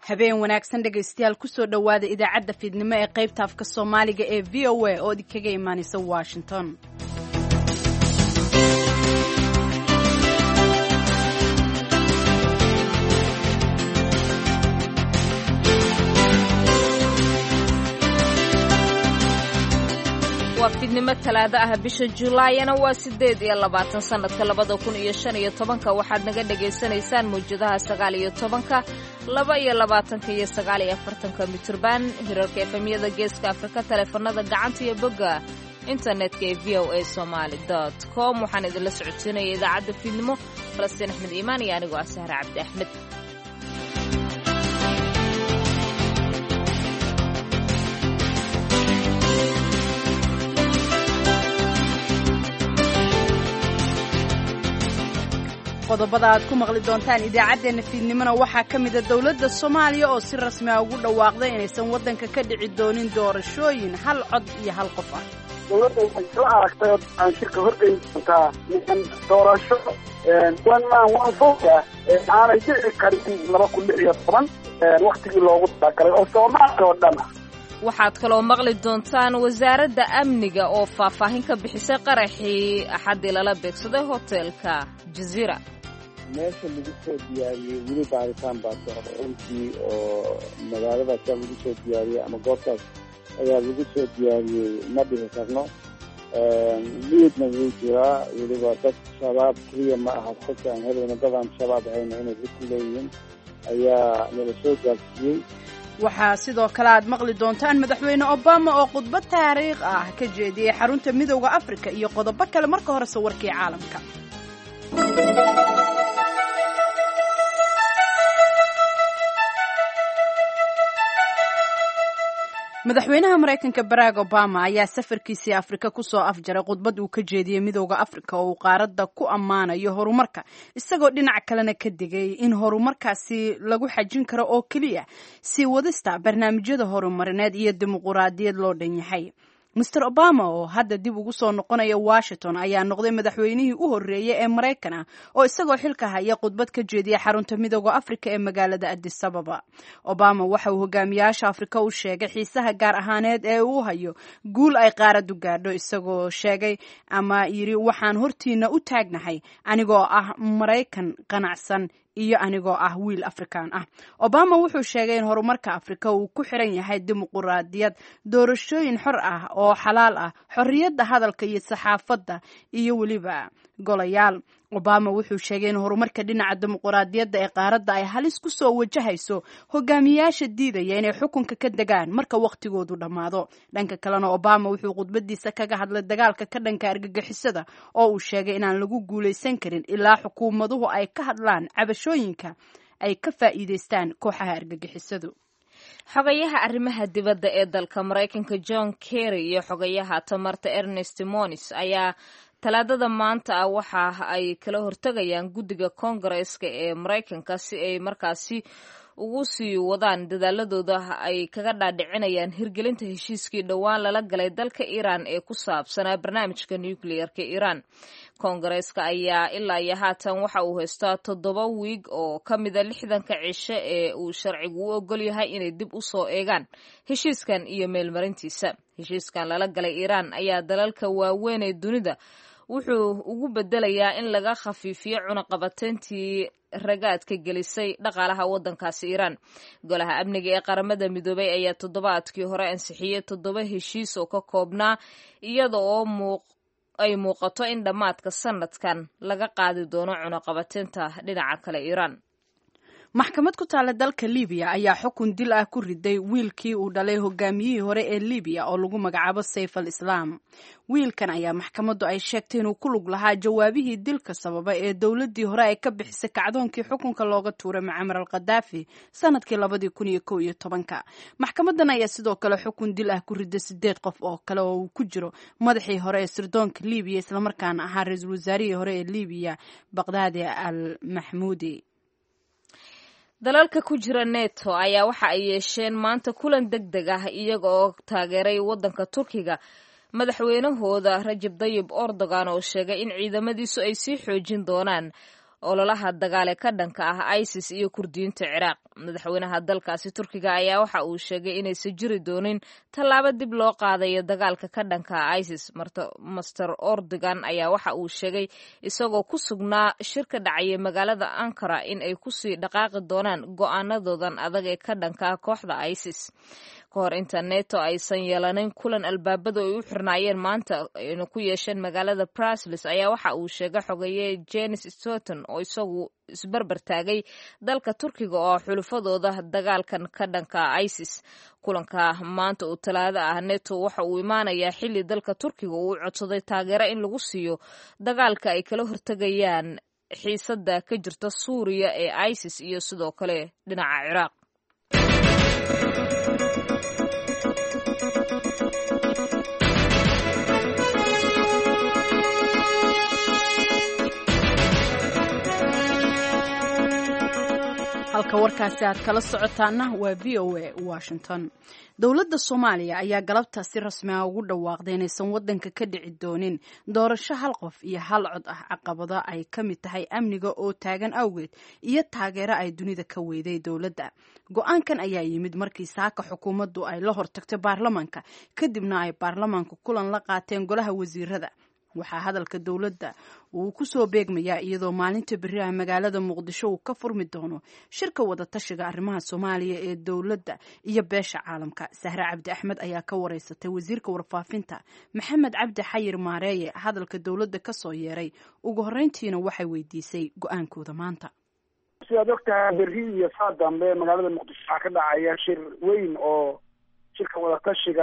habeen wanaagsan dhegaystayaal kusoo dhowaada idaacadda fiidnimo ee qaybta afka Soomaaliga ee VOA oo idinkaga imaanaysa Washington. waa fiidnimo talaada ah bisha Julaayna waa 8 sanadka 2015 waxaad naga dhageysanaysaan muujadaha 19 22 iyo 49 mitirban hirarka efemiyada geeska Afrika taleefanada gacanta iyo bogga internetka ee voasomali.com waxaan idinla socodsiinaya idaacadda fiidnimo Falastiin Axmed Iimaan iyo anigoo ah Sahra Cabdi Axmed. qodobada aad ku maqli doontaan idaacadeena fiidnimona waxaa ka mid ah dawladda Soomaaliya oo si rasmi ah ugu dhawaaqday inaysan wadanka ka dhici doonin doorashooyin hal cod iyo hal qof ah. dawladda waxay soo aragtay aan shirka horgeyn doontaa in doorasho one vote aanay dhici karin 2016 waqtigii loogu talagalay oo Soomaaliya oo dhan ah. waxaad kaloo maqli doontaan wasaaradda amniga oo faahfaahin ka bixisay qaraxii axadii lala beegsaday hoteelka Jazeera. meesha lagu soo diyaariyay wili baaritaan baa socda intii oo magaalada lagu soo diyaariyay ama goobtaas ayaa lagu soo diyaariyay ma dhihi karno liidna wuu jiraa weliba dad shabaab keliya ma aha xataa helayna dadaan shabaab ahayna inay ku leeyihiin ayaa nala soo gaarsiiyey. waxaa sidoo kale aad maqli doontaan madaxweyne Obama oo khudbad taariikh ah ka jeediyay xarunta midowga Afrika iyo qodobo kale marka hore sawirkii caalamka. madaxweynaha Mareykanka Barack Obama ayaa safarkiisii Afrika ku soo afjaray khudbad uu ka jeediyay midowga Afrika oo qaaradda ku ammaanayo horumarka isagoo dhinac kalena ka digay in horumarkaasi lagu xajin karo oo kaliya si wadista barnaamijyada horumarineed iyo dimuqraadiyad loo dhan yahay. Mr. Obama oo hadda dib ugu soo noqonaya Washington ayaa noqday madaxweynihii u horeeyay ee Mareykan oo isagoo xilka haya khudbad ka jeediyay xarunta midowga Afrika ee magaalada Addis Ababa. Obama waxa uu hogaamiyaasha Afrika u sheegay xiisaha gaar ahaaneed ee uu hayo guul ay qaaradu gaadho isagoo sheegay ama yiri waxaan hortiina u taagnahay anigoo ah Mareykan qanacsan iyo anigoo ah wiil Afrikaan ah. Obama wuxuu sheegay in horumarka Afrika uu ku xiran yahay dimuqraadiyad, doorashooyin xor ah oo xalaal ah, xorriyadda hadalka iyo saxaafadda iyo waliba golayaal. Obama wuxuu sheegay in horumarka dhinaca dimuqraadiyadda ee qaaradda ay halis ku soo wajahayso hogaamiyaasha diidaya inay xukunka ka degaan marka waqtigoodu dhamaado. dhanka kalena Obama wuxuu khudbadiisa kaga hadlay dagaalka ka dhanka argagixisada oo uu sheegay inaan lagu guuleysan karin ilaa xukuumaduhu ay ka hadlaan cabashooyinka ay ka faa'iideystaan kooxaha argagixisadu. xogayaha arrimaha dibadda ee dalka Mareykanka John Kerry iyo xogayaha tamarta Ernest Moniz ayaa talaadada maanta ah waxa ay kala hortagayaan guddiga Koongareeska ee Mareykanka si ay markaasi ugu sii wadaan dadaaladooda ay kaga dhaadhicinayaan hirgelinta heshiiskii dhowaan lala galay dalka Iran ee ku saabsanaa barnaamijka nuclear-ka Iran. Koongareeska ayaa ilaa iyo haatan waxa uu haystaa 7 wiig oo ka mid ah 60 cisho ee uu sharcigu u ogol yahay inay dib u soo eegaan heshiiskan iyo meelmarintiisa. heshiiskan lala galay Iran ayaa dalalka waaweyn ee dunida wuxuu ugu bedelayaa in laga khafiifiyo cunaqabateyntii ragaadka gelisay dhaqaalaha wadankaasi Iran. golaha amniga ee qaramada midoobay ayaa toddobaadkii hore ansixiyay 7 heshiis oo ka koobnaa iyada oo ay muuqato in dhammaadka sanadkan laga qaadi doono cunaqabateynta dhinaca kale Iran. maxkamad ku taala dalka Liibiya ayaa xukun dil ah ku riday wiilkii uu dhalay hogaamiyihii hore ee Liibiya oo lagu magacaabo Saif al-Islam. wiilkan ayaa maxkamaddu ay sheegtay inuu ku lug lahaa jawaabihii dilka sababa ee dawladdii hore ay ka bixisay kacdoonkii xukunka looga tuuray Muammar al-Qaddafi sanadkii 2011. maxkamadan ayaa sidoo kale xukun dil ah ku riday 8 qof oo kale oo uu ku jiro madaxii hore ee sirdoonka Liibiya isla markaana ahaa ra'iisul wasaarihii hore ee Liibiya Baghdadi al-Mahmoudi. dalalka ku jira NATO ayaa waxa ay yeesheen maanta kulan degdeg ah iyaga oo taageeray wadanka Turkiga madaxweynahooda Rajab Tayyip Erdogan oo sheegay in ciidamadiisu ay sii xoojin doonaan ololaha dagaale ka dhanka ah ISIS iyo kurdiyiinta Ciraaq. Madaxweynaha dalkaasi Turkiga ayaa waxa uu sheegay inaysan jiri doonin tallaabo dib loo qaadayo dagaalka ka dhanka ah ISIS. Master Erdogan ayaa waxa uu sheegay isagoo ku sugnaa shirka dhacaya magaalada Ankara in ay ku sii dhaqaaqi doonaan go'aanadoodan adag ee ka dhanka ah kooxda ISIS. Ka hor inta NATO aysan yeelanin kulan albaabadu ay u xirnaayeen maanta ayna ku yeesheen magaalada Brussels ayaa waxa uu sheegay xogeeye Jens Stoltenberg oo isagu isbarbar taagay dalka Turkiga oo xulufadooda dagaalkan ka dhanka ISIS. Kulanka maanta oo Talaado ah NATO waxa uu imaanayaa xilli dalka Turkiga uu codsaday taageero in lagu siiyo dagaalka ay kala hortagayaan xiisadda ka jirta Suuriya ee ISIS iyo sidoo kale dhinaca Ciraaq. halka warkaasi aad kala socotaana waa VOA Washington. Dowladda Soomaaliya ayaa galabta si rasmi ah ugu dhawaaqday inaysan wadanka ka dhici doonin doorasho hal qof iyo hal cod ah. Caqabada ay ka mid tahay amniga oo taagan awgeed iyo taageero ay dunida ka weyday dowladda. Go'aankan ayaa yimid markii saaka xukuumaddu ay la hortagtay baarlamaanka kadibna ay baarlamaanku kulan la qaateen golaha wasiirada. waxaa hadalka dowladda uu ku soo beegmayaa iyadoo maalinta berri ah magaalada Muqdisho uu ka furmi doono shirka wada tashiga arrimaha Soomaaliya ee dowladda iyo beesha caalamka. Sahra Cabdi Axmed ayaa ka wareysatay wasiirka warfaafinta Maxamed Cabdi Xayir Maareeye hadalka dowladda ka soo yeeray. Ugu horreyntiina waxay weydiisay go'aankooda maanta. sidaad ogtahay berri iyo saa dambe magaalada Muqdisho waxaa ka dhacaya shir weyn oo shirka wada tashiga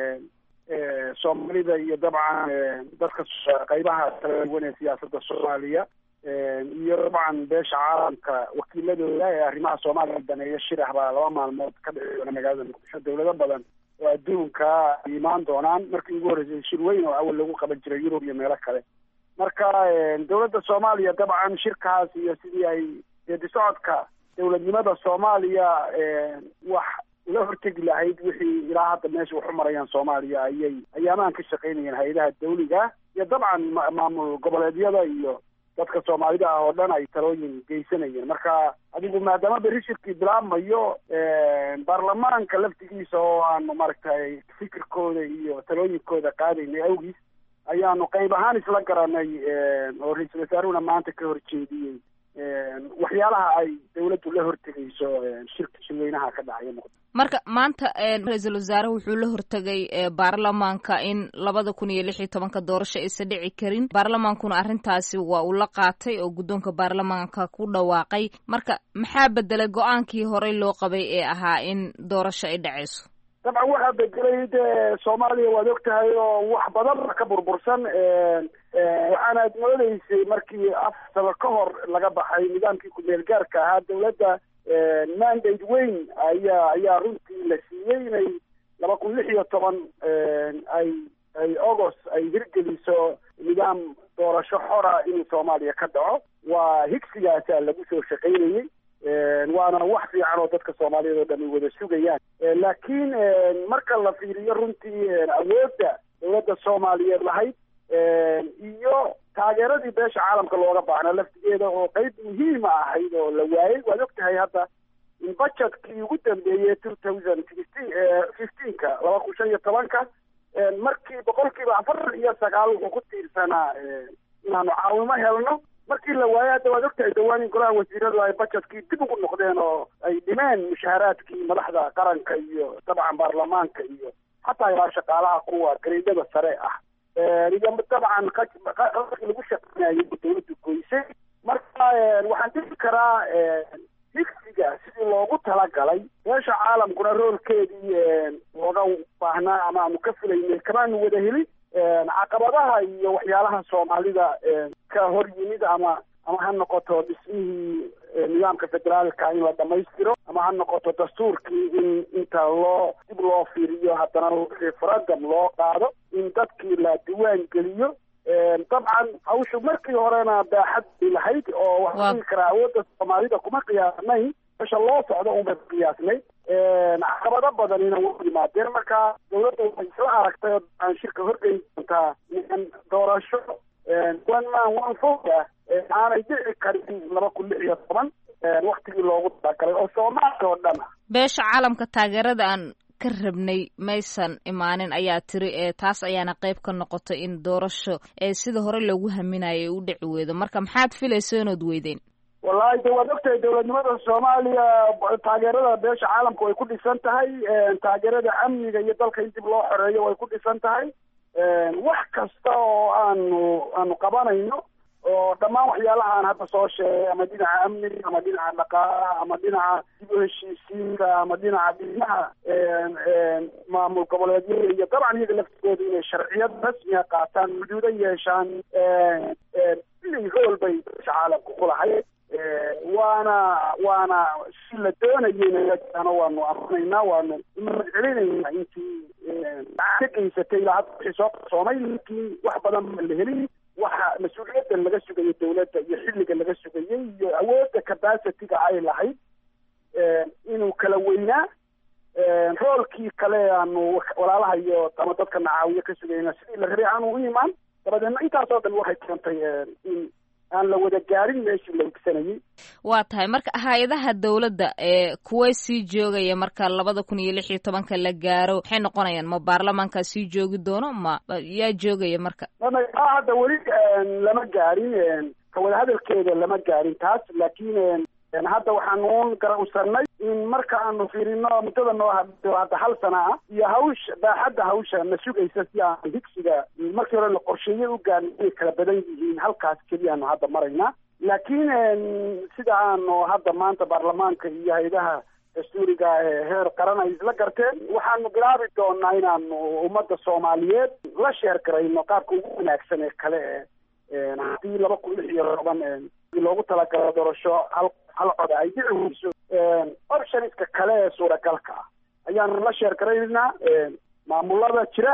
Soomaalida iyo dabcan dadka qaybaha kala duwan ee siyaasadda Soomaaliya iyo dabcan beesha caalamka wakiiladooda ee arrimaha Soomaaliya daneeya shir ah baa 2 maalmood ka dhici doona magaalada Muqdisho. dowlado badan oo adduunka imaan doonaan markii ugu horeysay shir weyn oo awal lagu qaban jiray Yurub iyo meelo kale. marka dowladda Soomaaliya dabcan shirkaas iyo sidii ay socodka dowladnimada Soomaaliya wax la hortagi lahayd wixii ilaa hadda meesha wax u marayaan Soomaaliya ayaamaan ka shaqeynayeen hay'adaha dawliga iyo dabcan maamul goboleedyada iyo dadka Soomaalida ah oo dhan ay talooyin geysanayeen. marka adigu maadaama berri shirkii bilaabmayo baarlamaanka laftigiisa oo aanu maaragtay fikirkooda iyo talooyinkooda qaadaynay awgiis ayaanu qayb ahaan isla garanay oo ra'iisul wasaaruhuna maanta ka horjeediyey waxyaalaha ay dawladdu la hortagayso shirka shirweynaha ka dhacaya Muqdisho. marka maanta ra'iisul wasaare wuxuu la hortagay baarlamaanka in 2016 doorasho aysan dhici karin. baarlamaankuna arrintaasi waa uu la qaatay oo guddoonka baarlamaanka ku dhawaaqay. marka maxaa bedelay go'aankii horey loo qabay ee ahaa in doorasho ay dhacayso? dabcan waxaa bedelay Soomaaliya waad ogtahay oo wax badan ka burbursan waxaana moodaysay markii 4 sano ka hor laga baxay nidaamkii ku meel gaarka ahaa dawladda mandate weyn ayaa runtii la siiyey inay 2016 ay August ay hirgeliso nidaam doorasho xora in Soomaaliya ka dhaco. waa higsigaas lagu soo shaqeynayay waana wax fiican oo dadka Soomaaliyeed oo dhan wada sugayaan. laakiin marka la fiiriyo runtii awoodda dawladda Soomaaliyeed lahayd iyo taageeradii beesha caalamka looga baahnaa laftigeeda oo qayb muhiim ahayd oo la waayay. waad ogtahay hadda in budgetkii ugu dambeeyay 2015 markii 49% wuxuu ku tiirsanaa inaanu caawimo helno. markii la waayay hadda waad ogtahay dhawaan in golaha wasiiradu ay budgetkii dib ugu noqdeen oo ay dhimeen mushaaraadkii madaxda qaranka iyo dabcan baarlamaanka iyo xataa ilaa shaqaalaha kuwa gareedada sare ah iyo dabcan qadki lagu shaqeynayay dawladdu goysay. marka waxaan dhihi karaa higsiga sidii loogu talagalay beesha caalamkuna roolkeedii looga baahnaa ama aanu ka filaynay kamaanu wada helin. caqabadaha iyo waxyaalaha Soomaalida ka hor yimid ama ha noqoto dhismihii nidaamka federaalka in la dhamaystiro ama ha noqoto dastuurkii in inta dib loo fiiriyo haddana referendum loo qaado in dadkii la diiwaan geliyo. dabcan hawshu markii horena baaxad lahayd oo waxaan karaa awoodda Soomaalida kuma qiyaasnayn meesha loo socdo uma qiyaasnay. caqabado badanina way yimaadeen. marka dawladda waxay isla aragtay aan shirka horgeyn doontaa in doorasho one man one vote aanay dhici karin 2016 waktigii loogu talagalay oo Soomaaliya oo dhan beesha caalamka taageerada aan ka rabnay maysan imaanin ayaa tiri taas ayaana qayb ka noqotay in doorasho sida hore loogu haminayay u dhici weydo marka maxaad filayso inaad weydeen wallahi waad ogtahay dowladnimada Soomaaliya taageerada beesha caalamka way ku dhisan tahay taageerada amniga iyo dalka in dib loo xoreeyo way ku dhisan tahay wax kasta oo aanu qabanayno oo dhammaan waxyaalaha aan hadda soo sheegay ama dhinaca amniga ama dhinaca dhaqaalaha ama dhinaca dib u heshiisiinta ama dhinaca maamul goboleedyada iyo dabcan iyaga laftooda inay sharciyad rasmiga qaataan xuduudo yeeshaan rool bay beesha caalamka ku lahayd waana si la doonayeyna waanu amanaynaa waanu mahadcelinaynaa intii ka geysatay ilaa hadda wixii soo qarsoomay laakiin wax badan ma la helin waxa mas-uuliyadda laga sugayay dawladda iyo xilliga laga sugayay iyo awoodda capacity-ga ay lahayd inuu kala weynaa roolkii kale aanu walaalaha iyo ama dadka nacaawiye ka sugayna sidii la rabay aanu u imaan dabadeedna intaasoo dhan waxay keentay in aan la wada gaarin meeshii la higsanayay waa tahay marka hay-adaha dawladda kuway sii joogaya marka 2016 la gaaro waxay noqonayaan ma baarlamaanka sii joogi doono ma yaa joogaya marka hadda weli lama gaarin ka wada hadalkeeda lama gaarin taas laakiin hadda waxaanu garawsanay in marka aanu fiirino muddada noo hadda hal sana ah iyo baaxadda hawsha na sugaysa si aan higsiga markii hore la qorsheeyay u gaarnay inay kala badan yihiin halkaas keliyaanu hadda maraynaa laakiin sida aanu hadda maanta baarlamaanka iyo hay-adaha dastuuriga heer qaran ay isla garteen waxaanu bilaabi doonaa inaanu ummadda Soomaaliyeed la sheer garayno qaabka ugu wanaagsan ee kale haddii 2016 loogu talagalo doorasho hal cod ay dhici weyso optionska kale ee suuragalka ah ayaanu la sheer garaynaa maamulada jira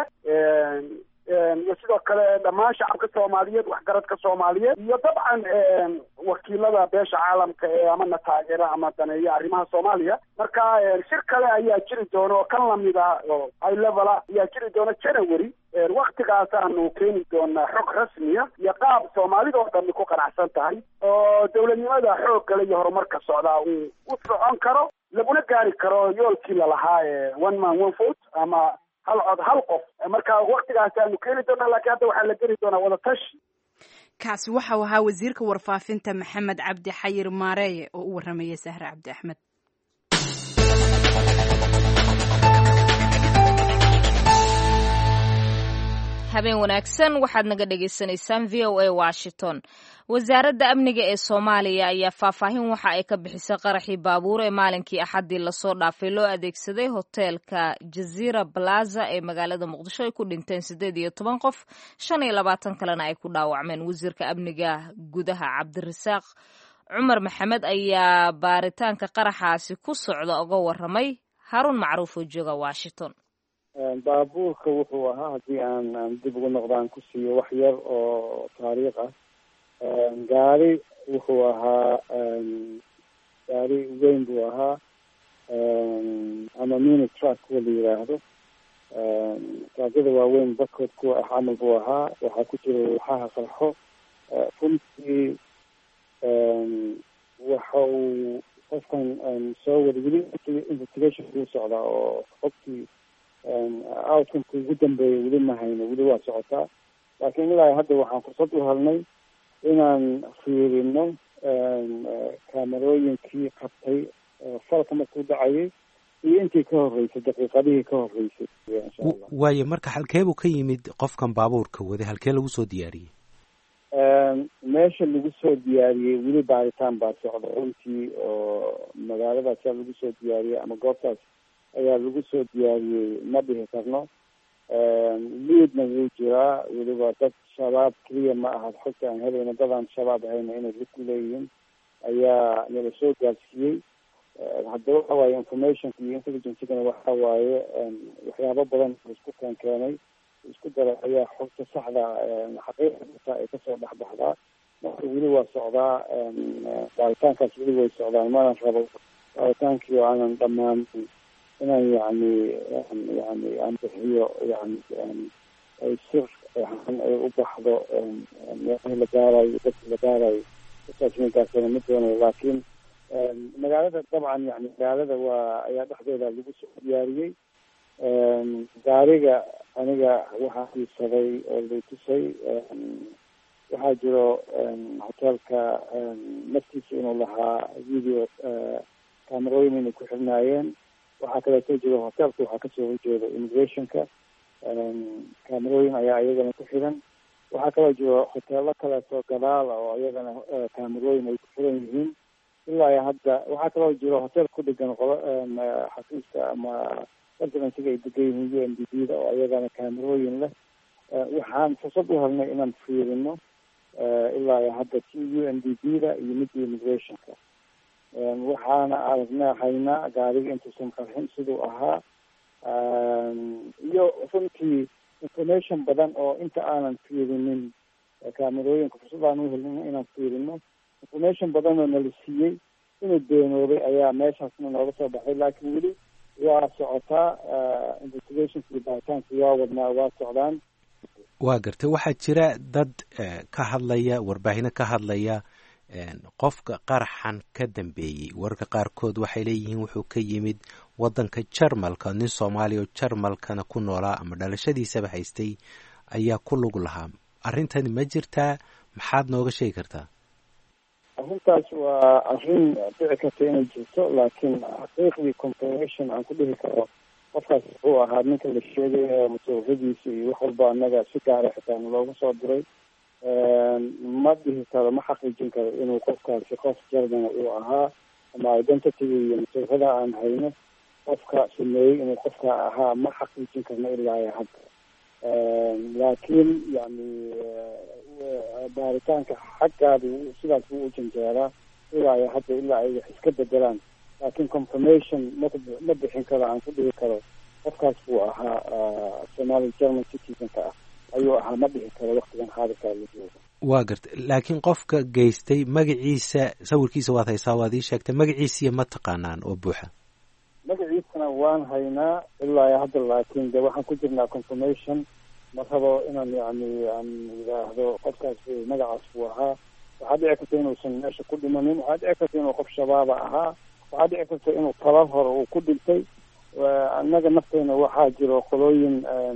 iyo sidoo kale dhammaan shacabka Soomaaliyeed waxgaradka Soomaaliyeed iyo dabcan wakiilada beesha caalamka ama taageera ama daneeya arrimaha Soomaaliya marka shir kale ayaa jiri doona oo kan lamida oo high level ayaa jiri doona January waqtigaas aanu keeni doonaa xog rasmiya iyo qaab Soomaalida oo dhan ku qanacsan tahay oo dawladnimada xoog kale iyo horumarka socda uu u socon karo laguna gaari karo yoolkii la lahaa one man one vote ama hal cod hal qof marka waqtigaas aanu keeni doonaa laakiin hadda waxaa la geli doonaa wada tashi kaasi waxa uu ahaa wasiirka warfaafinta Maxamed Cabdi Xayir Maareeye oo u waramayay Sahra Cabdi Axmed habeen wanaagsan waxaad naga dhageysanaysaan VOA Washington wasaaradda amniga ee Soomaaliya ayaa faahfaahin waxa ay ka bixisay qaraxii baabuur ee maalinkii Axadii la soo dhaafay loo adeegsaday hoteelka Jazeera Plaza ee magaalada Muqdisho ay ku dhinteen 18 qof 25 kalena ay ku dhaawacmeen wasiirka amniga gudaha Cabdirasaaq Cumar Maxamed ayaa baaritaanka qaraxaasi ku socda uga waramay Harun Macruuf oo jooga Washington baabuurka wuxuu ahaa haddii aan dib ugu noqdaan ku siiyo wax yar oo taariikh ah gaari wuxuu ahaa gaari weyn buu ahaa ama mini truck kuwa la yidhaahdo taagada waaweyn barkood kuwa ah camal buu ahaa waxaa ku jira waxaha qarxo runtii waxa uu qofkan soo wada weli investigation kuu socdaa oo qofkii outcomeka ugu dambeeyay weli ma hayno weli waa socotaa laakiin ilaa hadda waxaan fursad u helnay inaan fiirino kaamerooyinkii qabtay falka markuu dhacayay iyo intii ka horreysay daqiiqadihii ka horreysay insha allah waayo marka halkeebuu ka yimid qofkan baabuurka waday halkee lagu soo diyaariyey meesha lagu soo diyaariyey weli baaritaan baa socda runtii oo magaaladaas yaa lagu soo diyaariyey ama goobtaas ayaa lagu soo diyaariyey ma dhihi karno liidna wuu jiraa weliba dad shabaab keliya ma aha xogta aan helayno dadaan shabaab ahayna inay lid ku leeyihiin ayaa nala soo gaarsiiyey hadda waxa waaye informationka iyo intelligencegana waxa waaye waxyaabo badan isku keenay isku dara ayaa xogta saxda xaqiiqada ay kasoo dhexbaxdaa marka weli waa socdaa baaritaankaas weli way socdaan mana rabo baaritaankii oo aanan dhammaan inaan yani aan bixiyo yani ay sir ay u baxdo meelihii la gaarayo dadkii la gaarayo usaasminkaasana ma doonayo laakiin magaalada dabcan yani magaalada ayaa dhexdeeda lagu soo diyaariyey gaariga aniga waxaa xiisaday oo lay tusay waxaa jiro hoteelka naftiisa inuu lahaa video camerooyin inay ku xirnaayeen waxaa kaleeto jiro hoteelka waxaa kasoo horjeeda immigrationka camerooyin ayaa iyagana ku xiran waxaa kaloo jiro hoteelo kaleeto gadaala oo iyagana camerooyin ay ku xiran yihiin ilaa hadda waxaa kaloo jiro hotel ku dhegan xafiiska ama residensiga ay degan yihiin u n d b da oo iyagana camerooyin leh waxaan fursad u helnay inaan fiirino ilaa hadda t u n d b da iyo midda immigrationka waxaana aragnaa haynaa gaariga intuusan qarxin siduu ahaa iyo runtii information badan oo inta aanan fiirinin camerooyinka fursad aan u helin inaan fiirino information badan oo nala siiyey inuu beenoobay ayaa meeshaasna nooga soo baxay laakiin weli waa socotaa investigationka iyo baaritaanka waa wadnaa waa socdaan. waa gartay waxaa jira dad ka hadlaya warbaahinno ka hadlaya qofka qaraxan ka dambeeyey wararka qaarkood waxay leeyihiin wuxuu ka yimid wadanka jarmalka nin soomaaliya oo jarmalkana ku noolaa ama dhalashadiisaba haystay ayaa ku lug lahaa arrintani ma jirtaa maxaad nooga sheegi kartaa? arrintaas waa arrin dhici karta inay jirto laakiin xaqiiqdii confirmation aan ku dhihi karo qofkaas wuxuu ahaa ninka la sheegay masuuqadiisa iyo wax walba anaga si gaara xitaa loogu soo diray ma dhihi karo ma xaqiijin karo inuu qofkaasi qof jarmana uu ahaa ama identityga iyo masuuqada aan hayno qofka sameeyey inuu qofka ahaa ma xaqiijin karno ilaa hadda laakiin yani baaritaanka xaggaada sidaas buu u janjeeraa ilaa hadda ilaa ay wax iska bedelaan laakiin confirmation ma bixin karo aan ku dhihi karo qofkaas buu ahaa Somali German citizenka ah ayuu ahaa ma dhihi karo waqtigan xaadirka la joogo. waa gartay laakiin qofka geystay magaciisa sawirkiisa waad haysaa waad ii sheegtay magaciisiya ma taqaanaan oo buuxa? magaciisana waan haynaa ilaa hadda laakiin de waxaan ku jirnaa confirmation ma rabo inaan yani aan yidhaahdo qofkaas magacaas buu ahaa waxaa dhici karta inuusan meesha ku dhimanin waxaa dhici karta inuu qof shabaaba ahaa waxaa dhici karta inuu talal hore uu ku dhintay annaga nafteena waxaa jiro qolooyin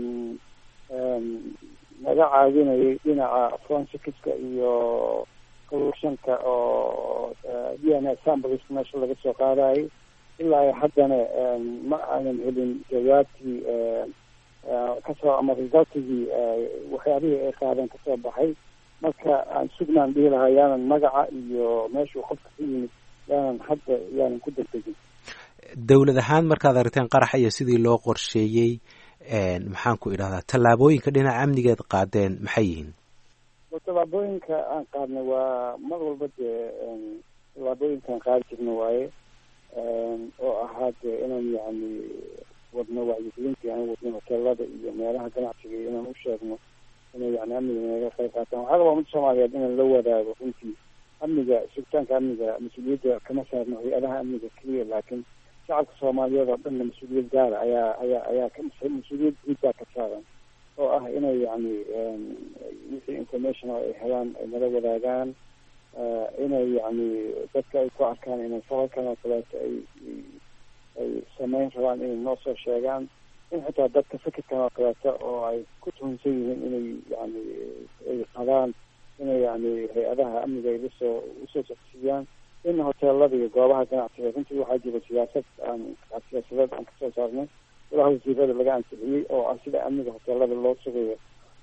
naga caawinayay dhinaca forensics-ka iyo collectionka oo DNA samples meesha laga soo qaadayay ilaa haddana ma aanan helin jawaabtii kasoo ama resultigii waxyaabihii ay qaadeen kasoo baxay marka aan sugnaan dhihi lahaa yaanan magaca iyo meeshuu qofka ka yimid yaanan ku degdegin. dowlad ahaan markaad aragteen qaraxa iyo sidii loo qorsheeyey maxaan ku idhahdaa tallaabooyinka dhinaca amnigeed qaadeen maxay yihiin? tallaabooyinka aan qaadnay waa mar walba dee tallaabooyinkaan qaadi jirna waaye oo ahaa dee inaan yani wadno wacyigelintii aan wadno hoteelada iyo meelaha ganacsiga iyo inaan u sheegno inay yani amniga naga qayb qaataan waxaa rabaa ummadda soomaaliyeed inaan la wadaago runtii amniga sugitaanka amniga mas-uuliyadda kama saarno hay-adaha amniga keliya laakiin shacabka soomaaliyeed oo dhanna mas-uuliyad gaara ayaa mas-uuliyad guud baa ka saaran oo ah inay yani wixii information oo ay helaan ay nala wadaagaan inay yani dadka ay ku arkaan inay falalkan oo kaleeto ay samayn rabaan inay noo soo sheegaan in xitaa dadka fikirkan oo kaleeto oo ay ku tuhunsan yihiin inay yani ay qabaan inay yani hay-adaha amniga ay usoo socodsiiyaan in hoteelada iyo goobaha ganacsiga runtii waxaa jira siyaasadeed aan kasoo saarnay ilaha wasiirada laga ansixiyey oo ah sida amniga hoteelada loo sugayo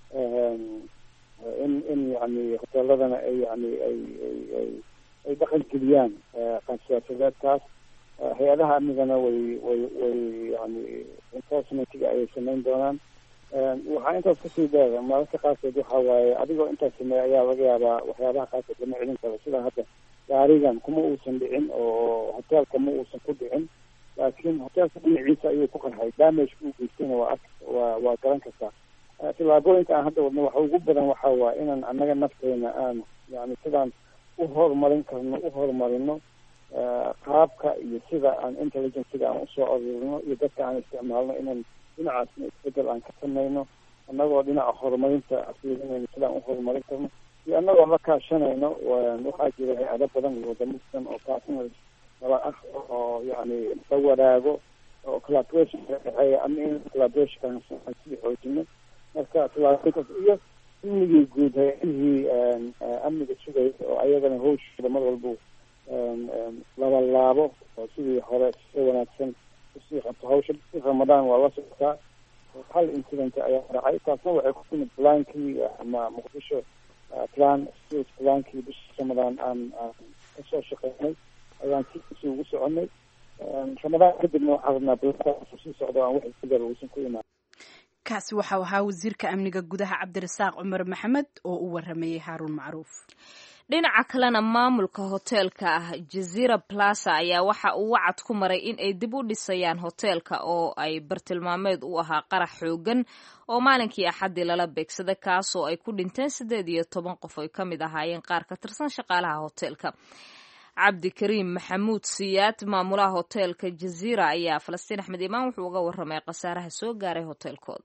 in yani hoteeladana ay yani ay dhaqan geliyaan siyaasadeedkaas hay-adaha amnigana way yani enforcementiga ayay samayn doonaan waxaa intaas kasii dheer mararka qaarkood waxa waaye adigoo intaas sameeya ayaa laga yaabaa waxyaabaha qaarkood lama celin karo sida hadda gaarigan kuma uusan dhicin oo hoteelka ma uusan ku dhicin laakiin hoteelka dhinaciisa ayuu ku qarxay damage uu geystayna waa garan kartaa tallaabooyinka aan hadda wadno waxa ugu badan waxa waa inaan annaga nafteena aan yani sidaan u horumarino qaabka iyo sida aan intelligencega aan usoo aruurino iyo dadka aan isticmaalno inaan dhinacaasna isbedel aan ka samayno annagoo dhinaca horumarinta fiirinayno sidaan u horumarin karno iyo annagoo la kaashanayno waxaa jira hay-ado badan iyo wadamo badan oo kaashanay nala ah oo yani la wadaago oo collaboration dhexeeya ama in collaboration sidii xoojino marka collaboration iyo amnigii guud hay-adihii amniga sugaya oo ayagana hawshooda mar walba labalaabo oo sidii hore si wanaagsan usii qabto hawsha ramadaan waa la socotaa hal incident ayaa dhacay taasna waxay ku timid plankii ama muqdisho plankii bisha ramadaan aan kasoo shaqeynay ayaan si ugu soconay ramadaan kadibna waxaa rabnaa plankaas sii socdo aan wax isbedel uusan ku imaan. kaasi waxau ahaa wasiirka amniga gudaha cabdirasaaq cumar maxamed oo u waramayey haaruun macruuf. dhinaca kalena maamulka hoteelka ah Jazeera Plaza ayaa waxa uu wacad ku maray in ay dib u dhisayaan hoteelka oo ay bartilmaameed u ahaa qarax xoogan oo maalinkii axadii lala beegsaday kaasoo ay ku dhinteen 18 qof oo ka mid ahaayeen qaar ka tirsan shaqaalaha hoteelka. cabdikariim maxamuud siyaad maamulaha hoteelka Jazeera ayaa Falastiin Axmed Imaan wuxuu uga warramay khasaaraha soo gaaray hoteelkooda.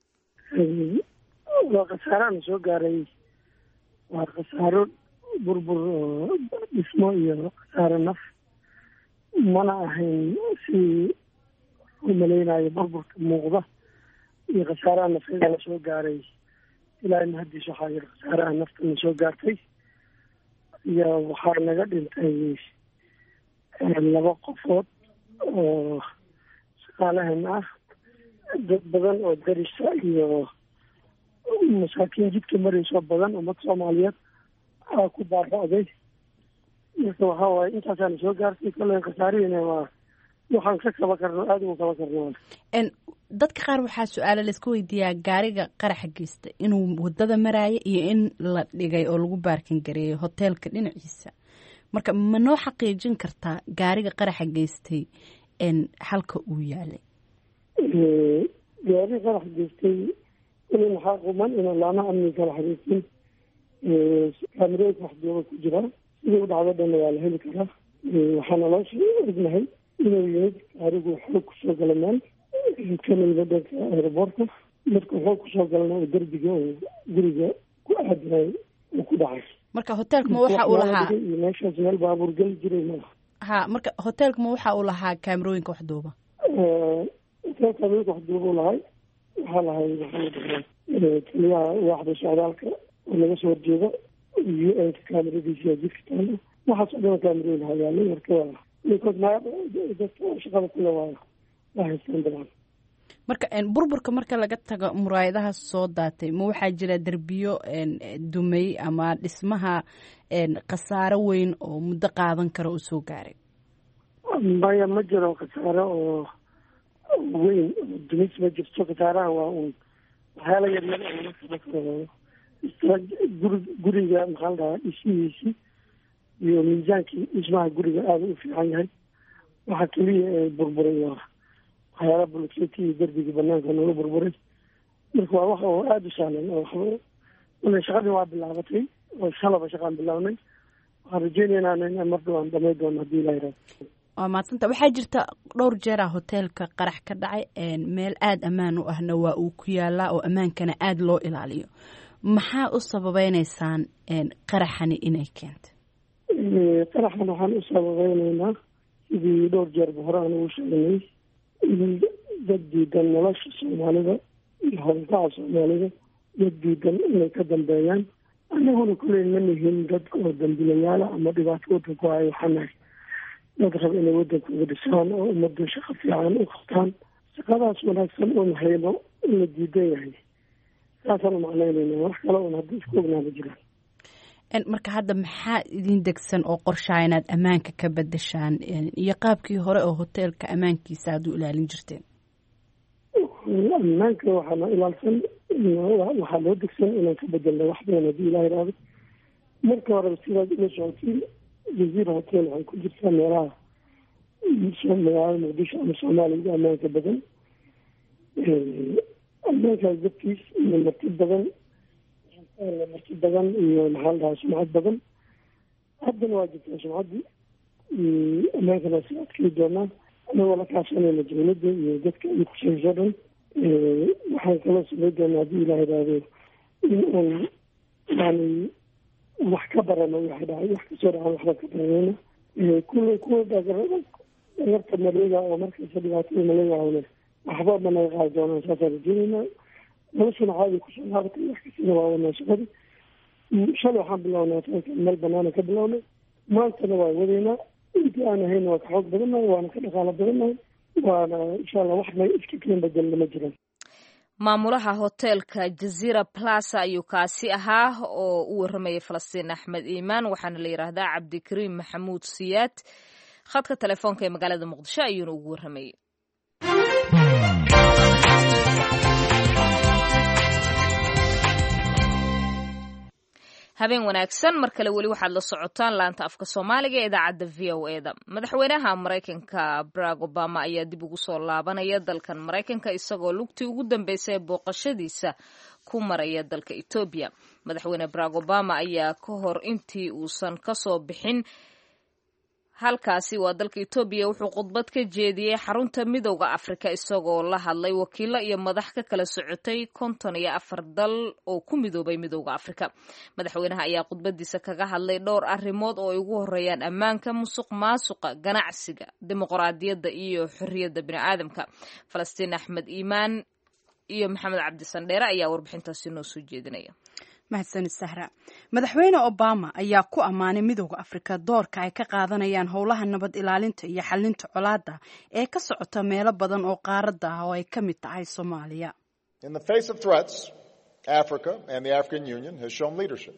khasaaraha soo gaaray waa khasaaro burbur dhismo iyo khasaaro naf mana ahayn si u malaynayo burburka muuqda iyo khasaaraha nafeeda la soo gaaray ilaa mahadiis waxaa yar khasaaraha naftana soo gaartay iyo waxaa naga dhintay 2 qofood oo shaqaalahan ah dad badan oo darisa iyo masaakiin jidka marayso badan ummad Soomaaliyeed ku baaba'day marka waxaa waaye intaasaan soo gaartay kale khasaarihina waa waxaan ka kaba karno aad ugu kaba karno. dadka qaar waxaa su-aalo laisku weydiiyaa gaariga qaraxa geysta inuu wadada maraayo iyo in la dhigay oo lagu baarkin gareeyo hoteelka dhinaciisa marka ma noo xaqiijin kartaa gaariga qaraxa geystay halka uu yaalay? gaariga qaraxa geystay inuu maxaa quman inuu laama amniga kala xiriirsin kaamirooyinka waxduuba ku jira sidii u dhacdo dhan waa la heli karaa waxaana loo ognahay inuu yimid gaarigu xoog kusoo gala meel kanayda dhanka aeroboortka marka xoog kusoo galana oo derbiga oo guriga ku aadinay uu ku dhacay. marka hoteelka ma waxa uu lahaa meeshaas meel baabuur geli jiray ha marka hoteelka ma waxa uu lahaa kaamirooyinka waxduuba? hoteelka kaamirooyinka waxduuba lahay waxaa lahay taliyaha waaxda socdaalka oo laga soo horjeedo UN kaamiradiisa jirka taalo waxaas oo dhan kaamirooyin hayaalay marka shaqada kule waa haystaan badan. marka burburka marka laga tago muraayadaha soo daatay ma waxaa jira derbiyo dumay ama dhismaha khasaaro weyn oo muddo qaadan kara uu soo gaaray? maya ma jiro khasaaro oo weyn dumis ma jirto. khasaaraha waa un waxyaala yaryar oo la kaba karo guriga maxaa la dhahaa dhismihiisii iyo miisaankii dhismaha guriga aada u fiican yahay. waxaa keliya ee burburay waa waxyaala bulugseeti iyo derbigii banaanka noola burburay marka waa wax oo aada u sahlan oo shaqadii waa bilaabatay oo shalaba shaqaan bilaabnay waxaan rajeynaynaa in mar dhawaan dhamay doono haddii ilaa yaraado. waa mahadsanta. waxaa jirta dhowr jeera hoteelka qarax ka dhacay meel aada ammaan u ahna waa uu ku yaalaa oo ammaankana aada loo ilaaliyo. maxaa u sababeynaysaan qaraxani inay keento? qaraxan waxaan u sababeynaynaa sidii dhowr jeerba hore aan ugu sheegnay in dad diidan nolosha Soomaalida iyo howlgaca Soomaalida dad diidan inay ka dambeeyaan annaguna kuley ma nihin dad oo dambiilayaal ama dhibaato waddanka ku haya waxaanahay dad raba inay waddankooda dhisaan oo ummadda shaqo fiican u qabtaan shaqadaas wanaagsan oo hayno in la diidan yahay saasaan u macnaynayna wax kale oon hadda isku ognaama jiraan. marka hadda maxaa idin degsan oo qorshaa inaad ammaanka ka bedeshaan iyo qaabkii hore oo hoteelka ammaankiisa aad u ilaalin jirteen? ammaanka waxaana ilaalsan waxaa loo degsan inaan ka bedelno wax badan haddii ilaa yaraado. marka horeba sidaad ila socotiin Jazeera hotel waxay ku jirtaa meelaha magaalada muqdisho ama soomaaliya ammaanka badan. ammaankaas dartiis iyo marti badan iyo maxaa la dhahaa sumcad badan haddana waa jirtaa sumcaddii ammaankana si adkay doonaa anagoo la kaashanayna dawladda iyo dadka ay kusayso dhan waxaan kaloo samay doonaa haddii ilaah idhaahdo in uun yani wax ka barano waxa dhacay wax kasoo dhacan waxba ka baranayna kuwa dagarta maleega oo markaasa dhibaatada maleega hawle waxba managa qaadi doonaan saasaan rajeynayna noloshana caadi kusoo laabatay wax kasina waa wadnaa shaqadii shalay waxaan bilownaa meel banaana ka bilownay maantana waa wadaynaa intii aan ahayn waa ka xoog badannahay waana ka dhaqaalo badannahay waana insha allah wax may iska keen bedelna ma jiraan maamulaha hoteelka Jazeera Plaza ayuu kaasi ahaa oo u waramayay Falastiin Axmed Iimaan waxaana la yiraahdaa Cabdikariim Maxamuud Siyaad khadka telefoonka ee magaalada Muqdisho ayuuna ugu waramayay habeen wanaagsan mar kale weli waxaad la socotaan laanta afka Soomaaliga ee idaacadda VOA-da madaxweynaha Mareykanka Barack Obama ayaa dib ugu soo laabanaya dalkan Mareykanka isagoo lugtii ugu dambeysay booqashadiisa ku maraya dalka Ethiopia madaxweyne Barack Obama ayaa ka hor intii uusan ka soo bixin halkaasi waa dalka Ethiopia wuxuu khudbad ka jeediyay xarunta midowga Afrika isagoo la hadlay wakiilo iyo madax ka kala socotay 54 dal oo ku midoobay midowga Afrika madaxweynaha ayaa khudbadiisa kaga hadlay dhowr arrimood oo ay ugu horeeyaan ammaanka musuqmaasuqa ganacsiga dimuqraadiyadda iyo xorriyadda bini'aadamka Falastiin Axmed Iimaan iyo Maxamed Cabdi Sandheere ayaa warbixintaasi noo soo jeedinaya mahadsanid Sahra madaxweyne Obama ayaa ku amaanay midowga Afrika doorka ay ka qaadanayaan howlaha nabad ilaalinta iyo xalinta colaadda ee ka socota meelo badan oo qaaradda ah oo ay ka mid tahay Soomaaliya In the face of threats Africa and the African Union has shown leadership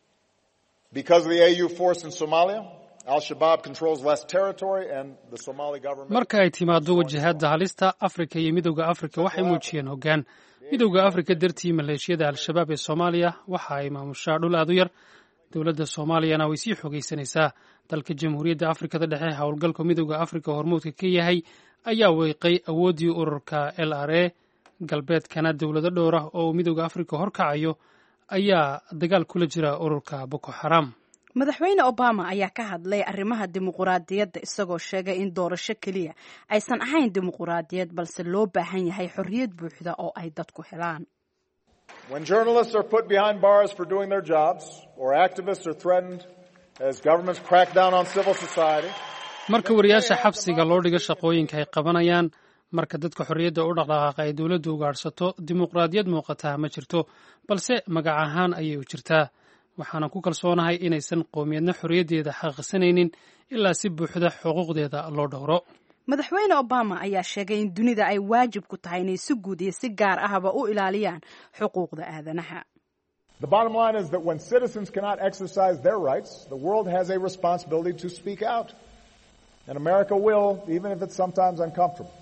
Because of the AU force in Somalia Al-Shabaab controls less territory and the Somali government Marka ay timaado wajahada halista Afrika iyo midowga Afrika waxay muujiyeen hoggaan midowga Afrika dartii maleeshiyada Al-Shabaab ee Soomaaliya waxa ay maamushaa dhul aad u yar dawladda Soomaaliyana way sii xogeysanaysaa dalka Jamhuuriyadda Afrikada Dhexe howlgalka midowga Afrika hormuudka ka yahay ayaa weeqay awoodii ururka LRA galbeedkana dawlado dhowr ah oo midowga Afrika horkacayo ayaa dagaal kula jira ururka Boko Haram madaxweyne Obama ayaa ka hadlay arrimaha dimuqraadiyadda isagoo sheegay in doorasho kaliya aysan ahayn dimuqraadiyad balse loo baahan yahay xorriyad buuxda oo ay dadku helaan When journalists are put behind bars for doing their jobs or activists are threatened as governments crack down on civil society marka wariyaasha xabsiga loo dhigo shaqooyinka ay qabanayaan marka dadka xorriyadda u dhaqdhaqaaqa ay dawladdu ugaadhsato dimuqraadiyad muuqata ma jirto balse magac ahaan ayay u jirtaa waxaana ku kalsoonahay inaysan qoomiyadna xorriyaddeeda xaqiiqsanaynin ilaa si buuxda xuquuqdeeda loo dhowro madaxweyne Obama ayaa sheegay in dunida ay waajib ku tahay inay si guud iyo si gaar ahba u ilaaliyaan xuquuqda aadanaha The bottom line is that when citizens cannot exercise their rights, the world has a responsibility to speak out. And America will, even if it's sometimes uncomfortable.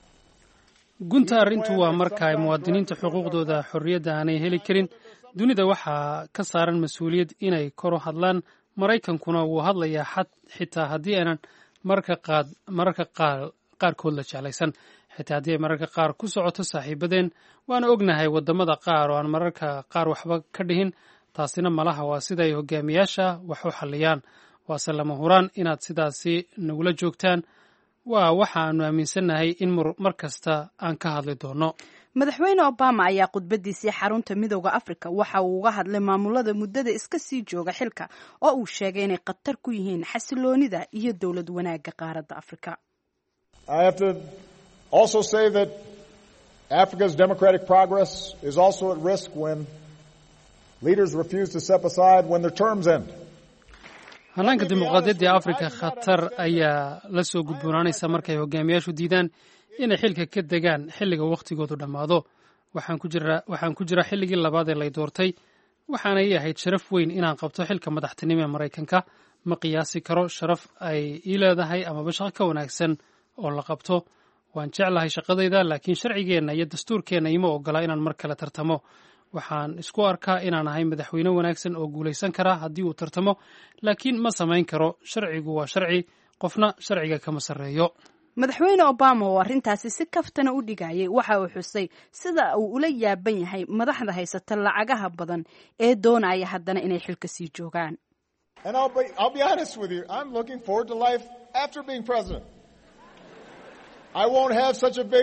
Gunta arrintu waa marka ay muwaadiniinta xuquuqdooda xorriyadda aanay heli karin dunida waxaa ka saaran mas'uuliyad inay kor u hadlaan Mareykankuna wuu hadlayaa xitaa haddii aanan mararka qaarkood la jeclaysan xitaa haddii ay mararka qaar ku socoto saaxiibadeen waana ognahay waddamada qaar oo aan mararka qaar waxba ka dhihin taasina malaha waa sida ay hogaamiyaasha wax u xalliyaan waase lama huraan inaad sidaasi nagula joogtaan waa waxa aanu aaminsannahay in mar kasta aan ka hadli doono madaxweyne Obama ayaa khudbadiisii xarunta midowga Afrika waxa uu uga hadlay maamulada muddada iska sii jooga xilka oo uu sheegay inay khatar ku yihiin xasiloonida iyo dawlad wanaagga qaaradda Afrika I have to also say that Africa's democratic progress is also at risk when leaders refuse to step aside when their terms end. Hannaanka dimuqraadiyadda Afrika khatar ayaa la soo gudboonaanaysa markay hogaamiyaashu diidaan inay xilka ka degaan xilliga waqtigoodu dhammaado waxaan ku jira xilligii labaad ee lay doortay waxaana ii ahayd sharaf weyn inaan qabto xilka madaxtinimo ee Mareykanka ma qiyaasi karo sharaf ay ii leedahay amaba shaqo ka wanaagsan oo la qabto waan jeclahay shaqadayda laakiin sharcigeenna iyo dastuurkeenna ima ogola inaan mar kale tartamo waxaan isku arkaa inaan ahay madaxweyne wanaagsan oo guulaysan kara haddii uu tartamo laakiin ma samayn karo sharcigu waa sharci qofna sharciga kama sarreeyo madaxweyne Obama oo arrintaasi si kaftana u dhigayay waxa uu xusay sida uu ula yaaban yahay madaxda haysata lacagaha badan ee doonaya haddana inay xilka sii joogaan And I'll be honest with you, I'm looking forward to life after being president. I won't have such a big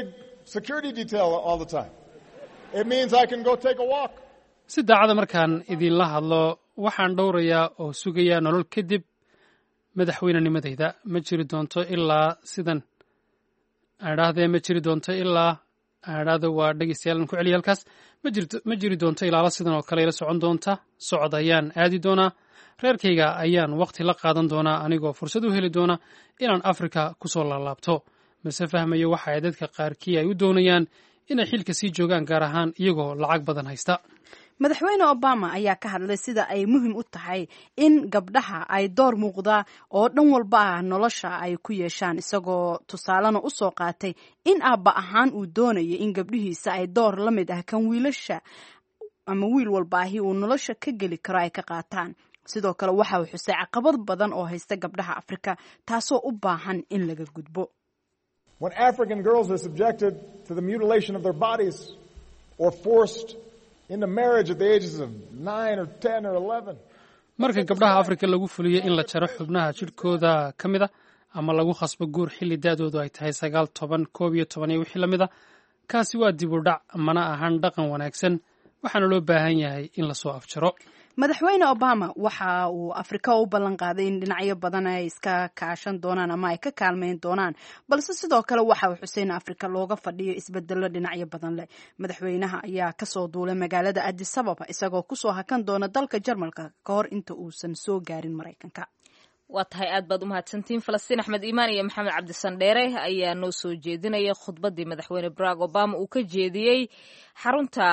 security detail all the time. It means I can go take a walk. si daacada markaan idinla hadlo waxaan dhowrayaa oo sugayaa nolol kadib madaxweynenimadayda ma jiri doonto ilaa sidan aadhahdee ma jiri doonto ilaa aadhahda waa dhegeystayaal ku celiya halkaas ma jiri doonto ilaala sidan oo kale ila socon doonta socod ayaan aadi doonaa reerkayga ayaan waqti la qaadan doonaa anigoo fursad u heli doona inaan afrika ku soo laalaabto mase fahmayo waxa ay dadka qaarkii ay u doonayaan inay xilka sii joogaan gaar ahaan iyagoo lacag badan haysta madaxweyne obama ayaa ka hadlay sida ay muhiim u tahay in gabdhaha ay door muuqda oo dhan walba ah nolosha ay ku yeeshaan isagoo tusaalena u soo qaatay in aabba ahaan uu doonaya in gabdhihiisa ay door la mid ah kan wiilasha ama wiil walba ahi uu nolosha ka geli karo ay ka qaataan sidoo kale waxa uu xusay caqabad badan oo haysta gabdhaha afrika taasoo u baahan in laga gudbo When African girls are subjected to the mutilation of their bodies or forced into marriage at the ages of 9 or 10 or 11. marka gabdhaha afrika lagu fuliyo in la jaro xubnaha jidhkooda ka mid a ama lagu khasbo guur xilli da-doodu ay tahay 9, 10, 11 iyo wixii la mid a kaasi waa dib u dhac mana ahan dhaqan wanaagsan waxaana loo baahan yahay in la soo afjaro madaxweyne obama waxa uu afrika u ballan qaaday in dhinacyo badan ay iska kaashan doonaan ama ay ka kaalmeyn doonaan balse sidoo kale waxa uu xusay in afrika looga fadhiyo isbedelo dhinacyo badan leh madaxweynaha ayaa kasoo duulay magaalada addis ababa isagoo kusoo hakan doona dalka jarmalka ka hor inta uusan soo gaarin maraykanka waa tahay aad baad u mahadsantiin falastiin axmed iimaan iyo maxamed cabdisandheere ayaa noo soo jeedinaya khudbaddii madaxweyne barack obama uu ka jeediyey xarunta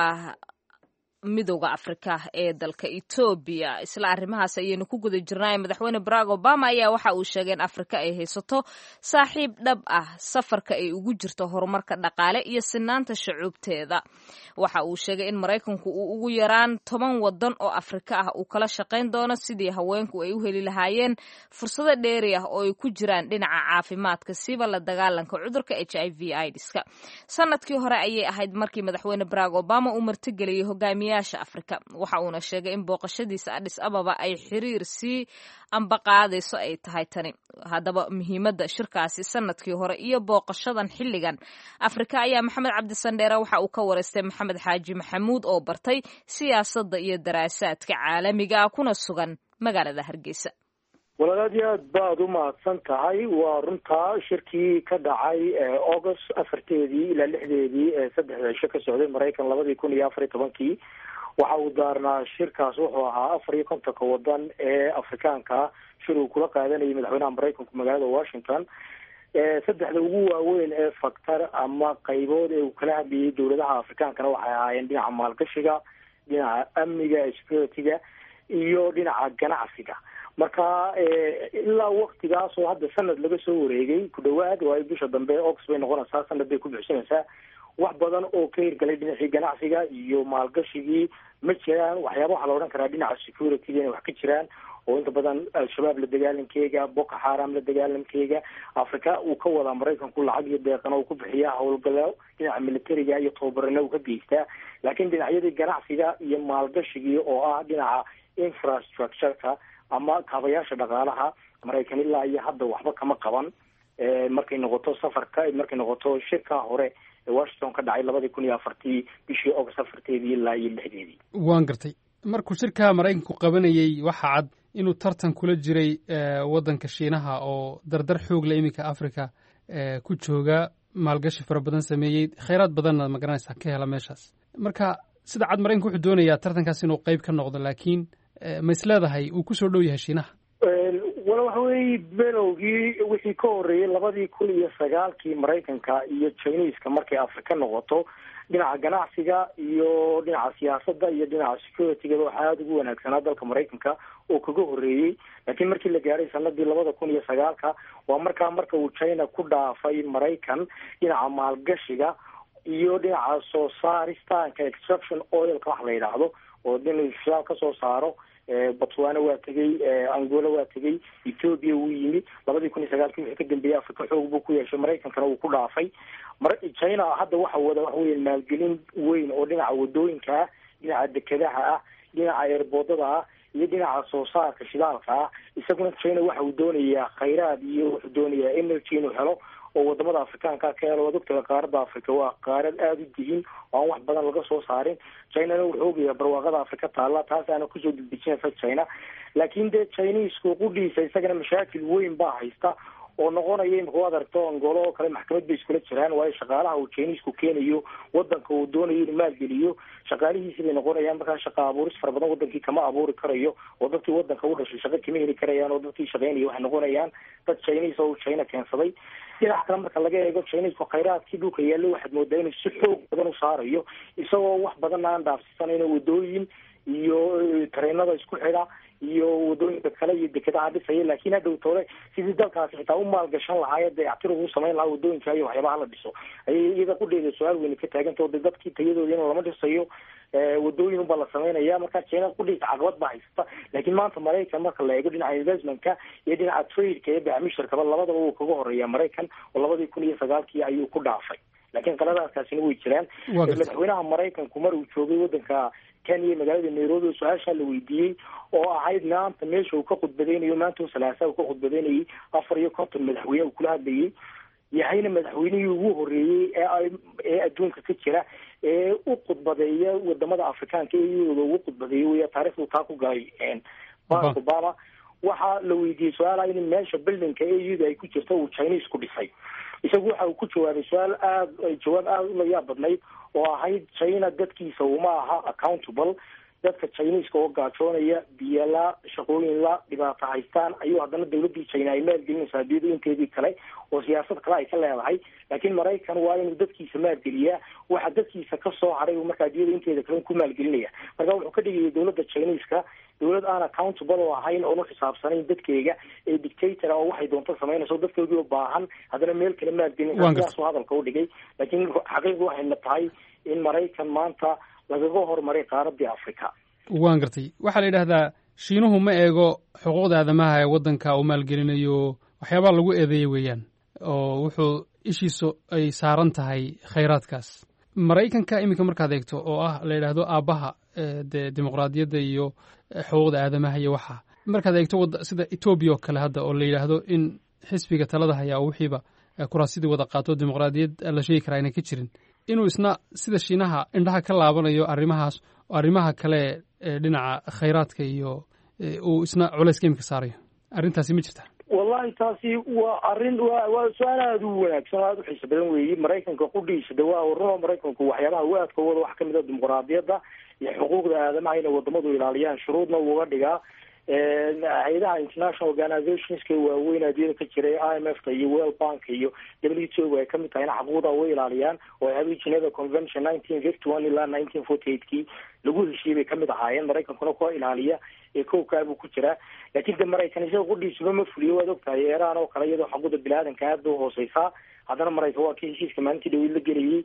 midowda afrika ee dalka etoobiya isla arrimahaas ayaynu ku guda jirnaa madaxweyne barack obama ayaa waxa uu sheegay in afrika ay haysato saaxiib dhab ah safarka ay ugu jirto horumarka dhaqaale iyo sinaanta shucuubteeda waxa uu sheegay in maraykanku uu ugu yaraan 10 wadan oo afrika ah uu kala shaqayn doono sidii haweenku ay u heli lahaayeen fursado dheeri ah oo ay ku jiraan dhinaca caafimaadka siba la dagaalanka cudurka HIV/AIDS-ka sanadkii hore ayay ahayd markii madaxweyne barack obama uu martigeliyay hogaamiye afrika waxa uuna sheegay in booqashadiisa addis ababa ay xiriir sii ambaqaadayso ay tahay tani haddaba muhiimadda shirkaasi sanadkii hore iyo booqashadan xilligan afrika ayaa maxamed cabdisandheere waxa uu ka wareystay maxamed xaaji maxamuud oo bartay siyaasadda iyo daraasaadka caalamiga kuna sugan magaalada hargeysa walaal aad iyo aad baad u mahadsan tahay waa runtaa shirkii ka dhacay august 4 ilaa 6 saddexda cisho ka socday maraykan 2014 waxa uu daarnaa shirkaas wuxuu ahaa 54 wadan ee afrikaanka shir uu kula qaadanayay madaxweynaha maraykanku magaalada washington saddexda ugu waaweyn ee factor ama qaybood ee uu kala hadlayay dowladaha afrikaankana waxay ahaayeen dhinaca maalgashiga dhinaca amniga securityga iyo dhinaca ganacsiga marka ilaa waqtigaas oo hadda sanad laga soo wareegay ku dhawaad waa bisha dambe ox bay noqonaysaa sanad bay ku bixinaysaa wax badan oo ka hirgalay dhinacii ganacsiga iyo maalgashigii ma jiraan waxyaaba waxaa la odhan karaa dhinaca security inay wax ka jiraan oo inta badan al-shabaab la dagaalankeega boko haram la dagaalankeega afrika uu ka wadaa maraykanku lacag iyo deeqana uu ku bixiyaa howlgalo dhinaca militariga iyo tababarana uu ka geystaa laakiin dhinacyadii ganacsiga iyo maalgashigii oo ah dhinaca infrastructureka ama kaabayaasha dhaqaalaha maraykan ilaa iyo hadda waxba kama qaban markay noqoto safarka markay noqoto shirka hore ee washington ka dhacay 2004 bishii august 4 ilaa iyo 6. waan gartay markuu shirka maraykanku qabanayay waxaa cad inuu tartan kula jiray waddanka shiinaha oo dardar xoog la iminka africa ku jooga maalgashi fara badan sameeyey khayraad badanna magaranaysa ka hela meeshaas marka sida cad maraykanku wuxuu doonayaa tartankaas inuu qayb ka noqdo laakiin ma is leedahay uu kusoo dhow yahay shiinaha wala waxa weeye benowgii wixii ka horreeyey 2009 maraykanka iyo chineska markay afrika noqoto dhinaca ganacsiga iyo dhinaca siyaasadda iyo dhinaca securityga waxaa aada ugu wanaagsanaa dalka maraykanka oo kaga horreeyey laakiin markii la gaaray sanadii 2009 waa marka uu china ku dhaafay maraykan dhinaca maalgashiga iyo dhinaca soo saaristaanka extraction oilka wax la yidhaahdo oo din shidaal ka soo saaro botswana waa tegey angola waa tegey ethiopia wuu yimi 2009 wixii ka dambeeyay afrika xoog buu ku yeeshay maraykankana wuu ku dhaafay china hadda waxa weeye maalgelin weyn oo dhinaca wadooyinka ah dhinaca dekedaha ah dhinaca airboodada ah iyo dhinaca soo saarka shidaalka ah isaguna china waxa uu doonayaa khayraad iyo wuxuu doonayaa energy inuu helo oo wadamada afrikaanka ka helo wadogta qaaradda Afrika waa qaarad aad u dihin oo wax badan laga soo saarin China wuxuu ogayaa barwaaqada Afrika taala taas aana ku soo dibijinaysa China laakiin de Chinese-ku qudhiisa isagana mashaakil weyn baa haysta oo noqonaya in kuwa aragto Angola oo kale maxkamad bay iskula jiraan waayo shaqaalaha uu Chinese-ku keenayo wadanka uu doonayo inuu maalgeliyo shaqaalihiisa bay noqonayaan markaa shaqa abuuris fara badan wadankii kama abuuri karayo oo dadkii wadanka u dhashay shaqo kama heli karayaan oo dadkii shaqeynaya waxay noqonayaan dad Chinese oo China keensaday dhinaca kale marka laga eego Chinese-ku khayraadkii dhulka yaallay waxaad moodaa inuu si xoog badan u saarayo isagoo wax badan aan dhaafsiisanayn wadooyin iyo tareenada isku xidha iyo wadooyinka kale iyo dekedaha dhisaya laakiin hadda toole sidii dalkaasi xitaa u maalgashan lahaayeen dayactir ugu samayn lahaa wadooyinka iyo waxyaabaha la dhiso ayay iyada qudheeda su-aal weyn ka taagantao de dadkii tayadooda in lama dhisayo wadooyin unbaa la samaynaya markaa China qudheeda caqabad baa haysata laakiin maanta Maraykan marka la eego dhinaca investmentka iyo dhinaca trade-ka iyo bacmisharkaba labadaba uu kaga horeeya Maraykan oo 2009 ayuu ku dhaafay laakiin qaladaadkaasina way jiraan madaxweynaha Maraykanku mar uu joogay wadanka Kenya magaalada Nairobi su-aasha la weydiiyey oo ahayd maanta meesha uu ka khudbadeynayo maanta salaasa uu ka khudbadeynayay 54 madaxweyne uu kula hadlayay yahayna madaxweynihii ugu horeeyay ee adduunka ka jira ee u khudbadeeya wadamada Afrikaanka iyadoo ugu khudbadeeyay way taariikhdu taa ku galay Barack Obama waxa la weydiiyay su'aal in meesha buildingka ee ay ku jirto uu Chinese ku dhisay isagu waxa uu ku jawaabay jawaab aad u layaab badnayd oo ahayd China dadkiisa uma aha accountable dadka Chinese oo gaajoonaya biyala shaqooyin la dhibaato haystaan ayuu haddana dawladda China ay maalgelinaysaa biyada inteedii kale oo siyaasad kale ay ka leedahay laakiin Maraykan waa inuu dadkiisa maalgeliyaa waxa dadkiisa ka soo haray markaa biyada inteeda kale ku maalgelinaya marka wuxuu ka dhigay dawladda Chinese-ka dawlad aan accountable oo ahayn oo xisaabsanayn dadkeega ee dictator oo waxay doonto sameynayso dadkooda u baahan haddana meel kale maalgelinaysa soo hadalka u dhigay laakiin xaqiiqdu waxay la tahay in Maraykan maanta lagaga hormaray qaaradii Afrika waan gartay waxa la yiraahdaa Shiinuhu ma eego xuquuqda aadamaha ee wadanka uu maalgelinayo waxyaabo lagu eedeeyay weeyaan oo wuxuu ishiisu ay saaran tahay khayraadkaas Maraykanka imika markaad eegto oo ah la yiraahdo aabaha dimuqraadiyadda iyo xuquuqda aadamaha iyo waxa markaad eegto sida Ethiopia kale hadda oo la yiraahdo in xisbiga talada haya oo wixiiba kuraasidii wada qaato dimuqraadiyad la sheegi karaa inay ka jirin inuu isna sida Shiinaha indhaha ka laabanayo arrimaha kale dhinaca khayraadka iyo uu isna culays keemka saarayo arrintaasi ma jirtaa wallahi taasi waa arrin waa su'aal aad u wanaagsan aad u xiiso badan weeyii Maraykanka qudhiisa dawaa ururo Maraykanku waxyaabaha waadka wada wax kamid ah dimuqraadiyadda iyo xuquuqda aadamaha inay wadamadu ilaaliyaan shuruudna uga dhigaa hay'adaha international organizations ka waaweyn adduunka ka jiray IMF iyo World Bank iyo WTO ay kamid tahay xuquuqda way ilaaliyaan oo ay Geneva Convention 1951 ilaa 1948 lagu heshiiyay kamid ahaayeen Maraykankuna ku ilaaliya ee kookaab ku jira laakiin Maraykan isaga qudhiisa ma fuliyo wada ogtahay Iran oo kale iyadoo xuquuqda bini'aadanka aad u hooseysa haddana Maraykan waa heshiiska maalintii dawlad la geliyay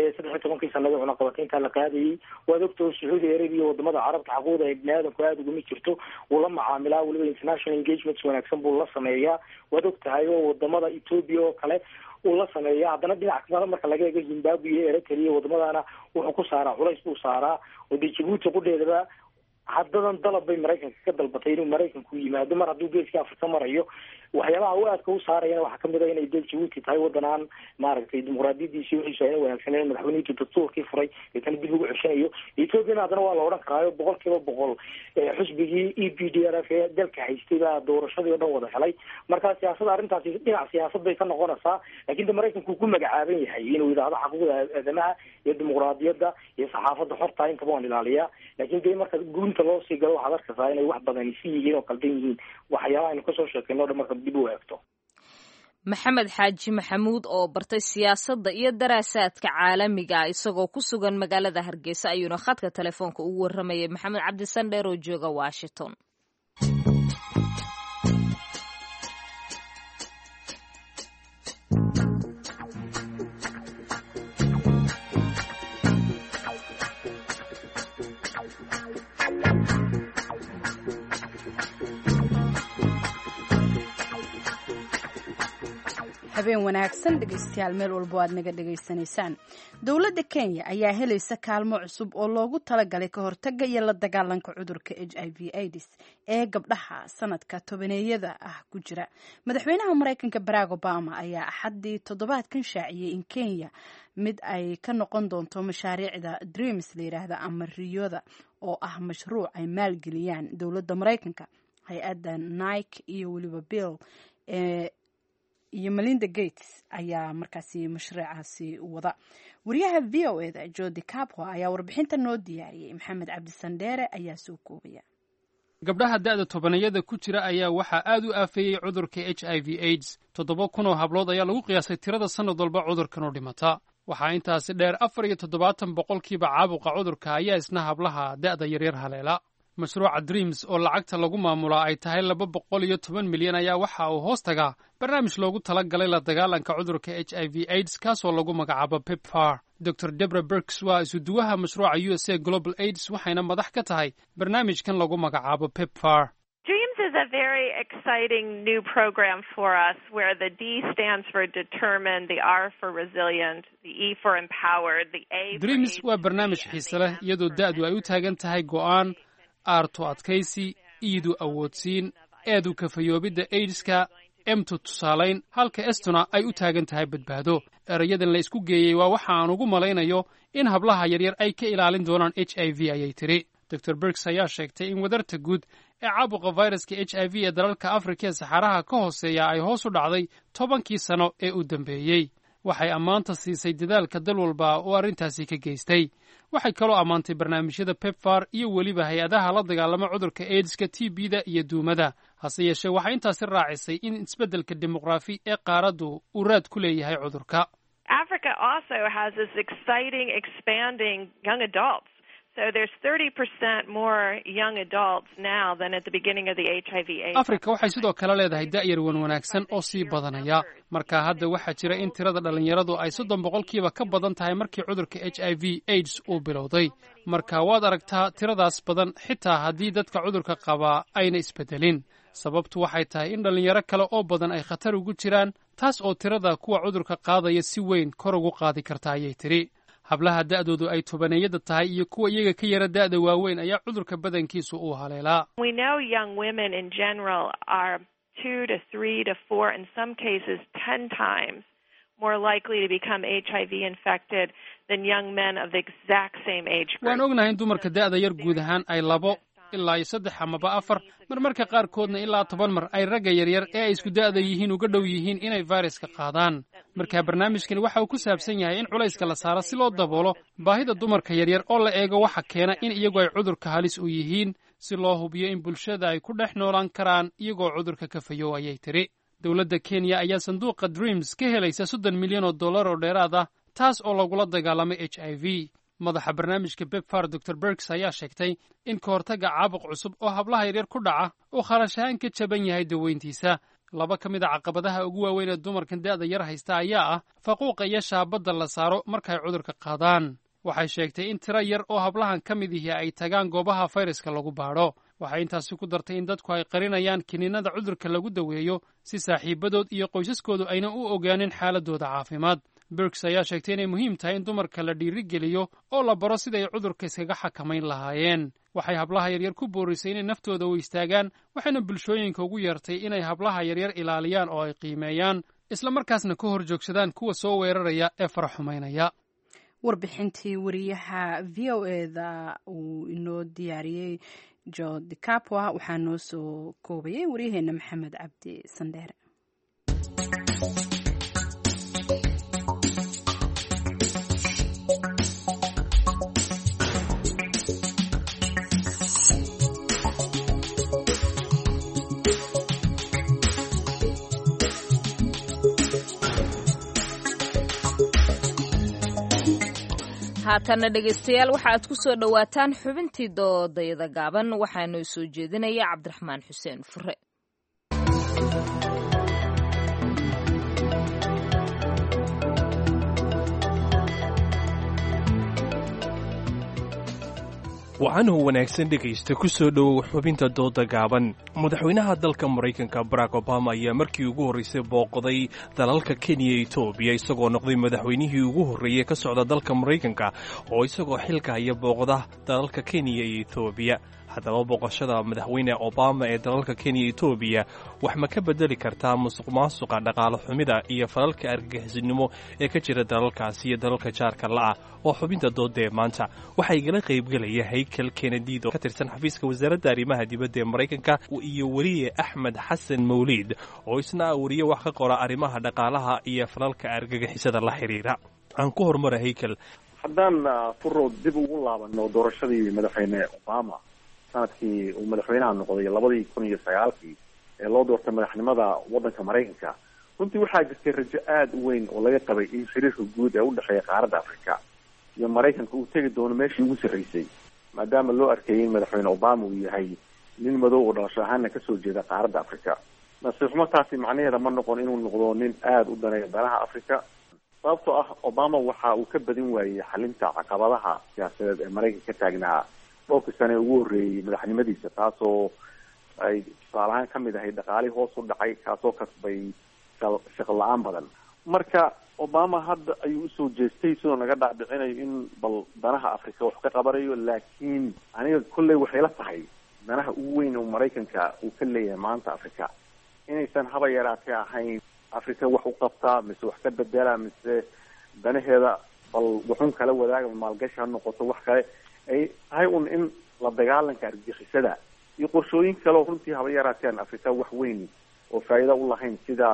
13 sanado una qabateynta la qaadayay wada ogtahay Saudi Arabia wadamada Carabta xuquuqda bini'aadanka aad ugu jirto wala macaamilaa waliba international engagements wanaagsan buu la sameeyaa wada ogtahay wadamada Ethiopia oo kale uu la sameeyaa haddana dhinaca kale marka laga eego Zimbabwe iyo Eritrea wadamadaana wuxuu ku saaraa culays buu saaraa oo Djibouti qudheedaba haddadan dalab bay Maraykanka ka dalbatay inuu Maraykanku yimaado mar hadduu geeska Afrika marayo waxyaabaha uu aadka u saarayna waxa kamid ah inay Djibouti tahay wadanaan maaragtay dimuqraadiyadiisa wixii ay wanaagsaneen madaxweynaha dastuurkii furay tan dib ugu ceshanayo Ethiopia haddana waa la oran karaa 100% xisbigii EPDRF ee dalka haystay baa doorashadii dhan wada helay marka siyaasadda arrintaasi dhinac siyaasad bay ka noqonaysaa laakiin Maraykanku ku magacaaban yahay inuu yiraahdo xuquuqda aadamaha iyo dimuqraadiyadda iyo saxaafadda xorta inta baan ilaaliyaa laakiin marka guunta loo sii galo waxa arkaysaa inay wax badan yihiin oo qaldan yihiin waxyaabaha aynu ka soo sheekayno marka dib u eegto maxamed xaaji maxamuud oo bartay siyaasadda iyo daraasaadka caalamiga isagoo ku sugan magaalada Hargeysa ayuuna khadka telefoonka ugu waramayay maxamed cabdi sandheer oo jooga Washington habeen wanaagsan dhegaystayaal meel walbo aad naga dhegaysanaysaan. Dowladda Kenya ayaa helaysa kaalmo cusub oo loogu talagalay ka hortagga iyo la dagaalanka cudurka HIV/AIDS ee gabdhaha sanadka tobaneeyada ah ku jira. Madaxweynaha Mareykanka Barack Obama ayaa axadii toddobaadkan shaaciyay in Kenya mid ay ka noqon doonto mashaariicda Dreams la yiraahdo ama riyooda oo ah mashruuc ay maalgeliyaan dowladda Mareykanka, hay-adda Nike iyo waliba Bill iyo Melinda Gates ayaa markaasi mashruucaasi wada. Wariyaha VOA-da Jody Capua ayaa warbixinta noo diyaariyay. Maxamed Cabdi Sandheere ayaa soo koobaya. gabdhaha da'da tobaneeyada ku jira ayaa waxaa aad u aafeeyey cudurka HIV/AIDS. 7,000 oo hablood ayaa lagu qiyaasay tirada sanad walba cudurkan u dhimata. waxaa intaasi dheer 74% caabuqa cudurka ayaa isna hablaha da'da yaryar haleela. mashruuca Dreams oo lacagta lagu maamulaa ay tahay 210 milyan ayaa waxa uu hoos tagaa barnaamij loogu talagalay la dagaalanka cudurka HIV/AIDS kaasoo lagu magacaabo PEPFAR. Dr. Deborah Birx waa isuduwaha mashruuca USA Global AIDS waxayna madax ka tahay barnaamijkan lagu magacaabo PEPFAR. Dreams is a very exciting new program for us where the D stands for determined, the R for resilient, the E for empowered, the A for Dreams waa barnaamij xiise leh iyadoo da'du ay u taagan tahay go'aan, aartu adkaysi, iidu awoodsiin, eedu kafayoobidda AIDS-ka, emtu tusaalayn, halka estuna ay u taagan tahay badbaado. erayadan la isku geeyey waa waxa aan ugu malaynayo in hablaha yaryar ay ka ilaalin doonaan HIV ayay tiri. Dr. Birx ayaa sheegtay in wadarta guud ee caabuqa fayraska HIV ee dalalka Afrika ee saxaraha ka hooseeya ay hoos u dhacday 10 sano ee u dambeeyey. waxay ammaanta siisay dadaalka dal walba oo arrintaasi ka geystay. waxay kaloo ammaantay barnaamijyada PEPFAR iyo weliba hay-adaha la dagaalama cudurka AIDS-ka, TB-da iyo duumada. hase yeeshee waxay intaasi raacisay in isbeddelka dimuqraafi ee qaaraddu uu raad ku leeyahay cudurka. Africa also has this exciting, expanding young adults. So there's 30% more young adults now than at the beginning of the HIV/AIDS. Afrika waxay sidoo kale leedahay da'yar wanaagsan oo sii badanaya. marka hadda waxaa jira in tirada dhalinyaradu ay 30% ka badan tahay markii cudurka HIV/AIDS uu bilowday. marka waad aragtaa tiradaas badan xitaa haddii dadka cudurka qaba ayna isbedelin. sababtu waxay tahay in dhalinyaro kale oo badan ay khatar ugu jiraan, taas oo tirada kuwa cudurka qaadaya si weyn kor ugu qaadi karta ayay tiri. hablaha da'doodu ay tobaneeyada tahay iyo kuwa iyaga ka yara da'da waaweyn ayaa cudurka badankiisu uu haleelaa. We know young women in general are 2 to 3 to 4 in some cases 10 times more likely to become HIV infected than young men of the exact same age group. waan ognahay in dumarka da'da yar guud ahaan ay 2 ilaa 3 ama 4 marmarka qaarkoodna ilaa 10 mar ay ragga yaryar ee ay isku da'da yihiin uga dhow yihiin inay fayraska qaadaan. marka barnaamijkani waxa uu ku saabsan yahay in culayska la saaro si loo daboolo baahida dumarka yaryar oo la eego waxa keena in iyagu ay cudurka halis u yihiin, si loo hubiyo in bulshada ay ku dhex noolaan karaan iyagoo cudurka ka fayow ayay tiri. dowladda Kenya ayaa sanduuqa Dreams ka helaysa $30 milyan oo dheeraad ah, taas oo lagula dagaalamay HIV. madaxa barnaamijka PEPFAR Dr. Birx ayaa sheegtay in ka hortagga caabuq cusub oo hablaha yaryar ku dhaca oo kharash ahaan ka jaban yahay daweyntiisa. 2 ka mid a caqabadaha ugu waaweyn ee dumarkan da'da yar haysta ayaa ah faquuqa iyo shaabadda la saaro markay cudurka qaadaan. waxay sheegtay in tiro yar oo hablahan ka mid ihi ay tagaan goobaha fayraska lagu baadho. waxay intaasi ku dartay in dadku ay qarinayaan kiniinada cudurka lagu daweeyo si saaxiibadood iyo qoysaskoodu ayna u ogaanin xaaladooda caafimaad. Birx ayaa sheegtay inay muhiim tahay in dumarka la dhiirigeliyo oo la baro sida ay cudurka iskaga xakamayn lahaayeen. waxay hablaha yaryar ku boorisay inay naftooda u istaagaan, waxayna bulshooyinka ugu yeertay inay hablaha yaryar ilaaliyaan oo ay qiimeeyaan, isla markaasna ka hor joogsadaan kuwa soo weeraraya ee faraxumaynaya. warbixintii wariyaha VOA-da uu inoo diyaariyey Jody Capua waxaa noo soo koobayay waryaheena Maxamed Cabdi Sandheere. haatana dhegaystayaal waxa aad ku soo dhowaataan xubintii doodayada gaaban waxaanu soo jeedinaya Cabdiraxmaan Xuseen Fure. wacanuhu wanaagsan dhegaysta ku soo dhowow xubinta dooda gaaban madaxweynaha dalka maraykanka barack obama ayaa markii ugu horraysay booqday dalalka kenya iyo etoobiya isagoo noqday madaxweynihii ugu horreeyey ka socda dalka maraykanka oo isagoo xilka haya booqda dalalka kenya iyo etoobiya haddaba booqashada madaxweyne obama ee dalalka kenya iyo etoobiya wax ma ka bedeli kartaa musuq maasuqa dhaqaale xumida iyo falalka argagixisinimo ee ka jira dalalkaasi iyo dalalka jaarka la'ah oo xubinta dooda ee maanta waxaa igala qaybgelaya haykel kenedido ka tirsan xafiiska wasaaradda arrimaha dibadda ee maraykanka iyo weriye axmed xasan mawliid oo isna weriye wax ka qora arrimaha dhaqaalaha iyo falalka argagixisada la xiriira aan ku horumara haykel haddaan furo dib ugu laabano doorashadii madaxweyne obama sanadkii uu madaxweynaha noqday 2009 ee loo doortay madaxnimada waddanka maraykanka runtii waxaa jirtay rajo aada u weyn oo laga qabay in xiriirka guud ee u dhexeeya qaaradda afrika iyo maraykanka uu tegi doono meeshii ugu sarraysay maadaama loo arkayay in madaxweyne obama uu yahay nin madow oo dhalasho ahaana kasoo jeeda qaaradda afrika nasiib xumo taasi macnaheeda ma noqon inuu noqdo nin aada u daneeya danaha afrika sababtoo ah obama waxa uu ka badin waayey xalinta caqabadaha siyaasadeed ee maraykanka ka taagnaa dhowrkii sane ugu horreeyey madaxnimadiisa taasoo ay tusaale ahaan kamid ahay dhaqaalii hoos u dhacay kaasoo kasbay shaqo la-aan badan marka obama hadda ayuu usoo jeestay sidoo naga dhaadhicinayo in bal danaha afrika wax ka qabanayo laakiin aniga kolley waxay la tahay danaha ugu weyn oo maraykanka uu ka leeyahay maanta afrika inaysan haba yaraatee ahayn afrika wax u qabtaa mise wax ka bedela mise danaheeda bal waxun kala wadaaga maalgashi ha noqoto wax kale ay tahay un in la dagaalanka argagixisada iyo qorshooyin kaleo runtii haba yaraateen afrika wax weyn oo faa'iida u lahayn sida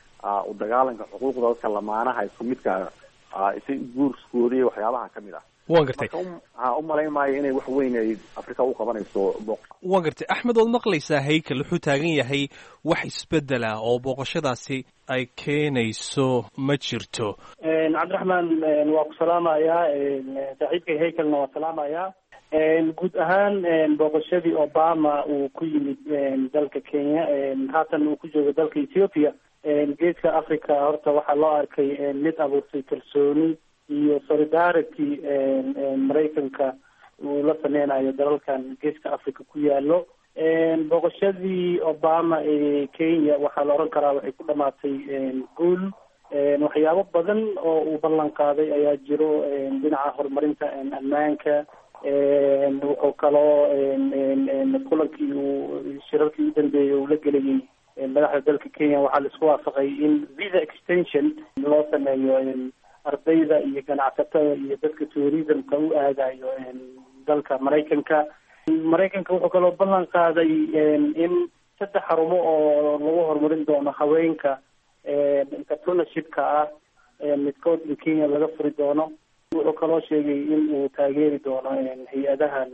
u dagaalanka xuquuqda dadka lamaanaha isku midka isa guurskooda iyo waxyaabaha kamid ah waan gartay u malayn maayo inay wax weyn ay afrika u qabanayso waan gartay axmed ood maqlaysaa haykel wuxuu taagan yahay wax isbedela oo booqashadaasi ay keenayso ma jirto cabdiraxmaan waa ku salaamayaa saaxiibkay haykelna waa salaamayaa guud ahaan booqashadii obama uu ku yimid dalka kenya haatan uu ku joogo dalka ethiopia geeska africa horta waxaa loo arkay mid abuurtay kalsooni iyo solidarity maraykanka uu la sameynayo dalalkan geeska africa ku yaalo booqashadii obama ee kenya waxaa la oran karaa waxay ku dhamaatay guul waxyaabo badan oo uu ballan qaaday ayaa jiro dhinaca horumarinta ammaanka wuxuu kaloo kulankii shirarkii u dambeeyey uu la gelayay madaxda dalka kenya waxaa la isku waafaqay in visa extension loo sameeyo ardayda iyo ganacsatada iyo dadka tourismka u aadayo dalka maraykanka wuxuu kaloo ballan qaaday in 3 xarumo oo lagu horumarin doono haweenka entrepreneurshipka ah midkood in kenya laga furi doono wuxuu kaloo sheegay in uu taageeri doono hay-adahan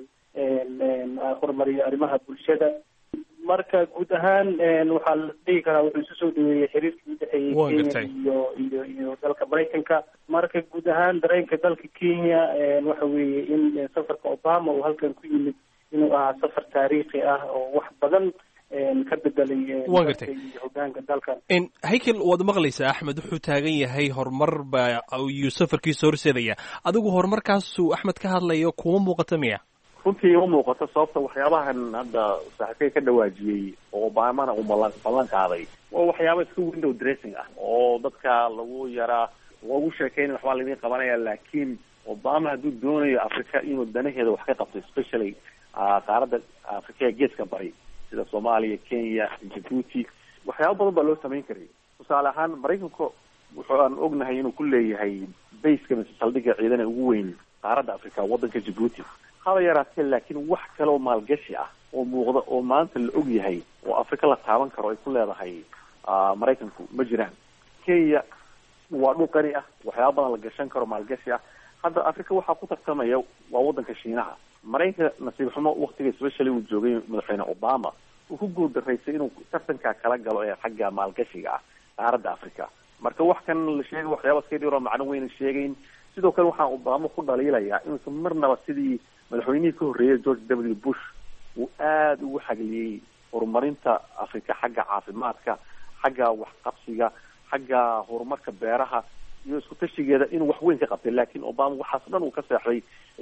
horumariyo arrimaha bulshada marka guud ahaan waxaa la dhihi karaa wuxuu isu soo dhaweeyey xiriirkii udhexeeyey kenya iyo dalka maraykanka marka guud ahaan dareenka dalka kenya waxa weeye in safarka obama uu halkan ku yimid inuu ahaa safar taariikhi ah oo wax badan ka bedelay hogaanka dalkan haykel waad maqlaysaa axmed wuxuu taagan yahay horumar baa iyuu safarkiisa horseedaya adigu horumarkaasu axmed ka hadlayo kuma muuqata miya runtii uma muuqato sababta waxyaabahan hadda saaxiibkay ka dhawaajiyey oo obamana uu ballan qaaday waa waxyaaba iska window dressing ah oo dadka lagu yaraa loogu sheekeyna waxbaa laydin qabanaya laakiin obama hadduu doonayo africa inuu danaheeda wax ka qabto especially qaaradda afrika ee geeska bari sida soomaaliya kenya djibouti waxyaaba badan baa loo samayn karay tusaale ahaan maraykanka wuxuaan ognahay inuu ku leeyahay bayska mise saldhigga ciidan ee ugu weyn qaaradda africa waddanka djibouti haba yaraatee laakiin wax kale oo maalgashi ah oo muuqda oo maanta la og yahay oo afrika la taaban karo ay ku leedahay maraykanku ma jiraan kenya waa dhul qani ah waxyaaba badan la gashan karo maalgashi ah hadda afrika waxaa ku tartamaya waa waddanka shiinaha maraykanka nasiib xumo waktiga especially uu joogay madaxweyne obama uu ku guuldaraysay inuu tartankaa kala galo ee xagga maalgashiga ah qaaradda africa marka wax kan la sheegay waxyaaba iska dhiro macno weyna sheegayn sidoo kale waxaan obama ku dhaliilayaa inuusan marnaba sidii madaxweynihii ka horreeyay George W. Bush uu aada ugu xagliyey horumarinta afrika xagga caafimaadka xagga waxqabsiga xagga horumarka beeraha iyo isku tashigeeda inuu wax weyn ka qabtay laakiin obama waxaas dhan uu ka seexday in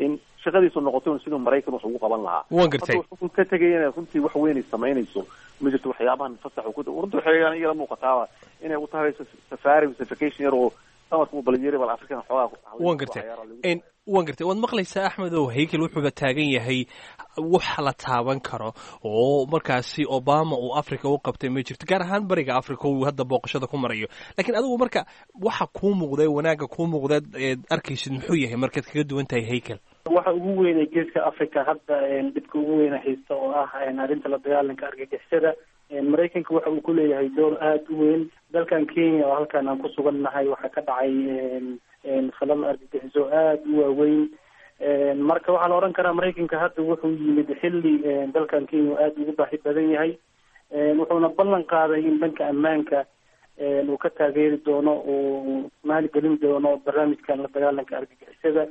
shaqadiisu noqoto siduu Maraykan wax ugu qaban lahaa waan gartay wuxuu ka tagay inay runtii wax weyn samaynayso ma jirto waxyaabahan fasax ku runtii waxay iyada muuqataa inay u tahay safari vacation yar oo samarku balyeri bal African xogaa waan gartay waad maqlaysaa Axmed oo Haykel wuxuu taagan yahay wax la taaban karo oo markaasi Obama uu Afrika u qabtay ma jirto gaar ahaan bariga Afrika uu hadda booqashada ku marayo laakiin adigu marka waxa ku muuqday wanaaga ku muuqday arkaysid muxuu yahay markaad kaga duwan tahay Haykel waxa ugu weyn ee geeska Afrika hadda dibka ugu weyn haysta oo ah arrinta la dagaalanka argagixisada Maraykanka waxa uu ku leeyahay door aad u weyn dalkan Kenya oo halkan aan ku sugannahay waxa ka dhacay falal argagixiso aad u waaweyn marka waxaa la oran karaa Maraykanka hadda wuxuu yimid xilli dalkan Kenya aad ugu baahi badan yahay wuxuuna ballan qaaday in dhanka ammaanka uu ka taageeri doono oo maalgelin doono barnaamijkan la dagaalanka argagixisada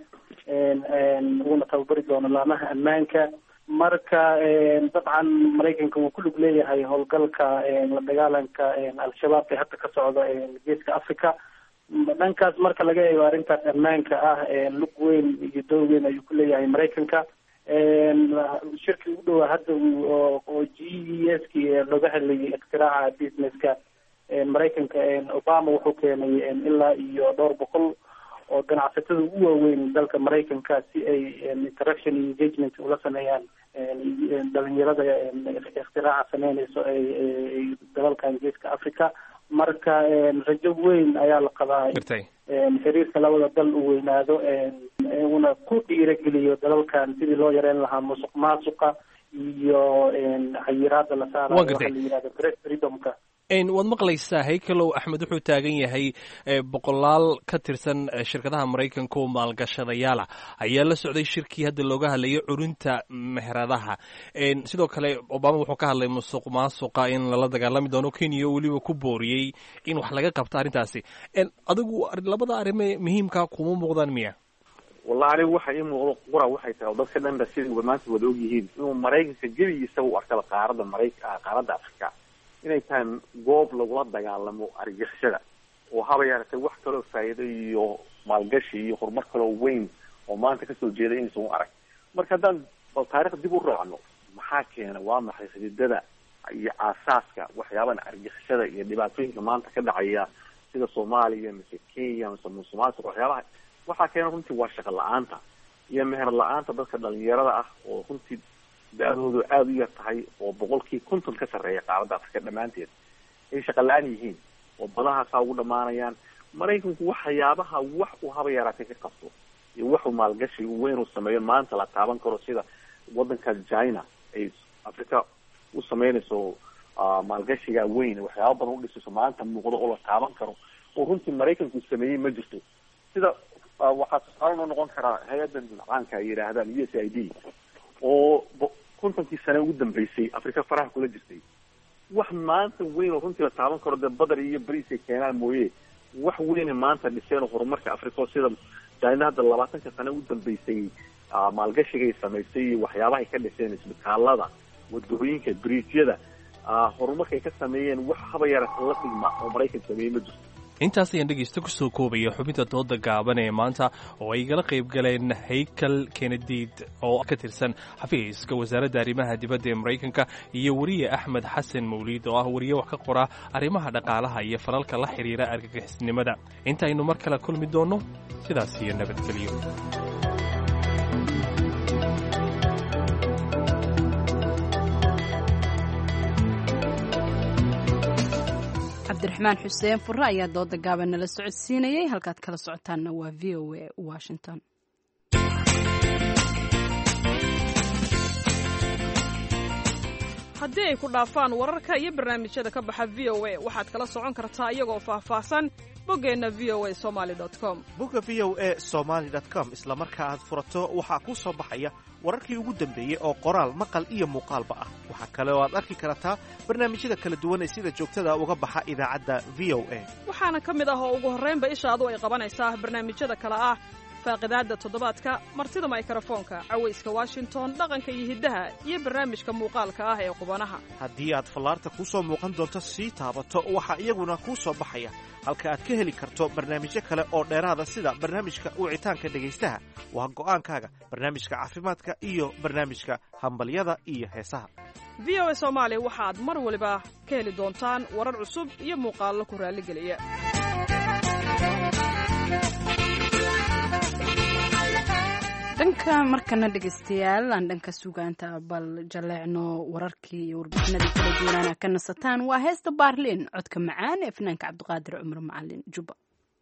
uuna tababari doono laamaha ammaanka marka dabcan Maraykanka uu ku lug leeyahay howlgalka la dagaalanka al-shabaab ee hadda ka socda geeska Afrika dhankaas marka laga eego arrintaas ammaanka ah lug weyn iyo door weyn ayuu ku leeyahay Maraykanka shirkii u dhowaa hadda oo GES-kii looga hadlayay iktiraaca businesska Maraykanka Obama wuxuu keenay ilaa iyo 200 oo ganacsatada ugu waaweyn dalka Maraykanka si ay interaction iyo engagement ula sameeyaan dhalinyarada iktiraaca sameynayso ay dalalkan geeska Afrika marka rajo weyn ayaa la qabaa xiriirka labada dal uu weynaado una ku dhiirigeliyo dalalkan sidii loo yareyn lahaa musuqmaasuqa iyo xayiraadda la saarayo waxa la yiraahdo press freedomka waad maqlaysaa Haykelow Axmed wuxuu taagan yahay boqolaal ka tirsan shirkadaha Maraykanka oo maalgashadayaal ayaa la socday shirkii hadda looga hadlayay curinta meheradaha sidoo kale Obama wuxuu ka hadlay musuqmaasuqa in la dagaalami doono Kenya waliba ku booriyay in wax laga qabto arrintaasi adigu labada arimo muhiimka kuma muuqdaan miya wallahi waxa ay muuqdo qura waxay tahay dadka dhan ba sidii maanta wada og yihiin inuu Maraykanka gebigiisa u arkay qaaradda Maraykanka qaaradda Afrika inay tahay goob lagula dagaalamo argagixisada oo haba yaratay wax kale oo faa'iido iyo maalgashi iyo horumar kale oo weyn oo maanta ka soo jeeday in soo arag marka haddaan taariikh dib u raacno maxaa keena waa maxay xididada iyo aasaaska waxyaabaha argagixisada iyo dhibaatooyinka maanta ka dhacaya sida Soomaaliya mise Kenya mise Soomaaliya waxyaabaha waxaa keena runtii waa shaqo la'aanta iyo meher la'aanta dadka dhalinyarada ah oo runtii daadoodu aad u yar tahay oo 50% ka sareeya qaaradda Afrika dhamaanteed ay shaqo la'aan yihiin oo badaha saa ugu dhamaanayaan Maraykanku waxyaabaha wax uu haba yaraatay ka qabto iyo wax uu maalgashi weyn u sameeyo maanta la taaban karo sida wadanka China ay Afrika u sameynayso maalgashiga weyn waxyaabo badan u dhisayso maanta muuqdo oo la taaban karo oo runtii Maraykanku sameeyay ma jirto sida waxaa soo noqon kara hay'addan caanka ay yiraahdaan USAID oo kontonkii sano ugu dambeysay Afrika faraha kula jirtay wax maanta weyn oo runtii la taaban karo badar iyo bariis ay keenaan mooyee wax weyn maanta dhiseen horumarka Afrika sida China hadda 20 sano ugu dambeysay maalgashiga ay samaysay waxyaabaha ay ka dhiseen isbitaalada wadooyinka bridge-yada horumarka ay ka sameeyeen wax haba yarata la dhigma oo Maraykanka sameeyay ma jirto intaas ayaan dhegeysta ku soo koobaya xubinta dooda gaaban ee maanta oo ay igala qayb galeen Haykel Kennedy oo ka tirsan xafiiska wasaaradda arrimaha dibadda ee Maraykanka iyo wariye Axmed Xasan Mawlid oo ah wariye wax ka qora arrimaha dhaqaalaha iyo falalka la xiriira argagixisnimada inta aynu mar kale kulmi doono sidaas iyo nabadgelyo cabdiraxmaan xuseen furre ayaa dooda gaaban nala socodsiinayay halkaad kala socotaanna waa VOA Washington haddii ay ku dhaafaan wararka iyo barnaamijyada ka baxa VOA waxaad kala socon kartaa iyagoo faahfaahsan boggeenna voasomali.com bogga voasomali.com isla marka aad furato waxaa kuu soo baxaya wararkii ugu dambeeyey oo qoraal maqal iyo muuqaalba ah waxaa kale oo aad arki kartaa barnaamijyada kala duwan ee sida joogtada uga baxa idaacadda VOA waxaana ka mid ah oo ugu horraynba ishaadu ay qabanaysaa barnaamijyada kale ah faaqidaadda toddobaadka martida maykarafoonka cawayska washington dhaqanka iyo hiddaha iyo barnaamijka muuqaalka ah ee qubanaha haddii aad fallaarta kuu soo muuqan doonto sii taabato waxaa iyaguna kuu soo baxaya halka aad ka heli karto barnaamijyo kale oo dheeraada sida barnaamijka wicitaanka dhegaystaha waa go'aankaaga barnaamijka caafimaadka iyo barnaamijka hambalyada iyo heesaha v o a soomaali waxaad mar waliba ka heli doontaan warar cusub iyo muuqaallo ku raalligeliya dhanka markana dhegaystayaal aan dhanka sugaanta bal jaleecno wararkii iyo warbixinadii kala duwanaana ka nasataan waa heesta baarliin codka macaan ee fanaanka cabdiqaadir cumar macalin juba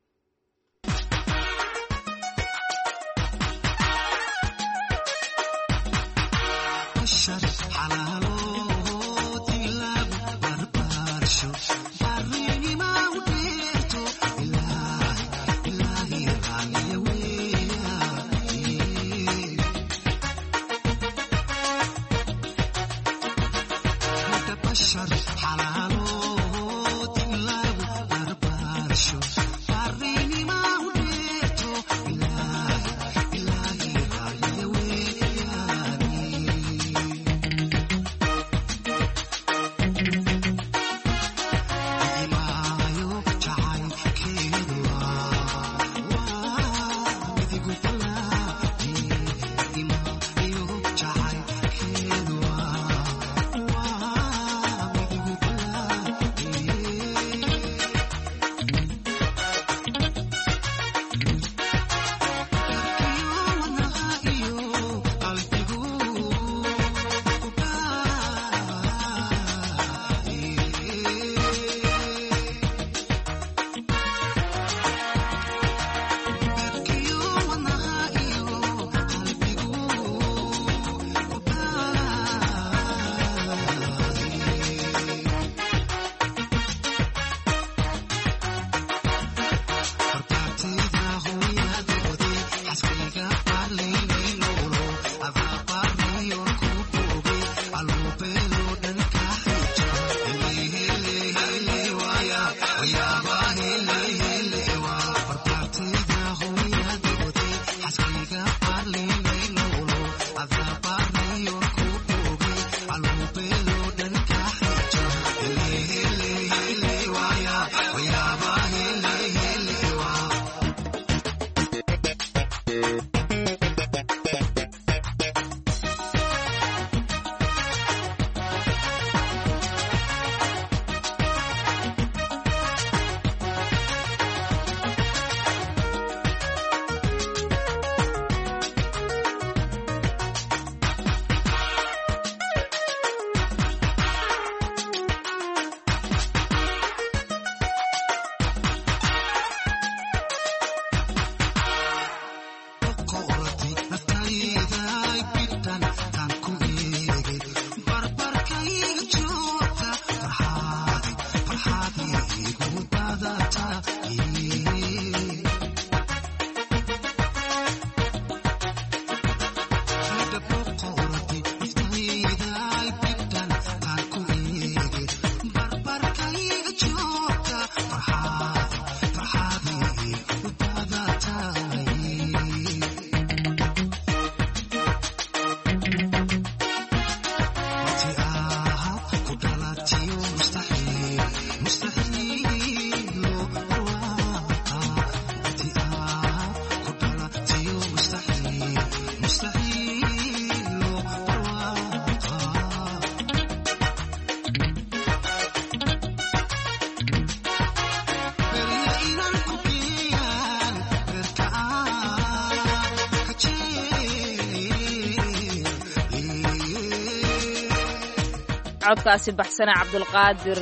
codkaasi baxsana cabdulqaadir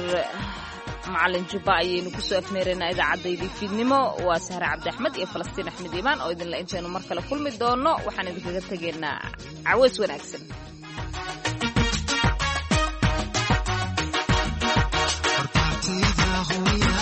macalin juba ayaynu kusoo afmeeraynaa idaacaddaydi fiidnimo waa sahre cabdi axmed iyo falastiin axmed iimaan oo idinla intaynu mar kale kulmi doono waxaan idinkaga tegaynaa caweys wanaagsan hortaatayda hooya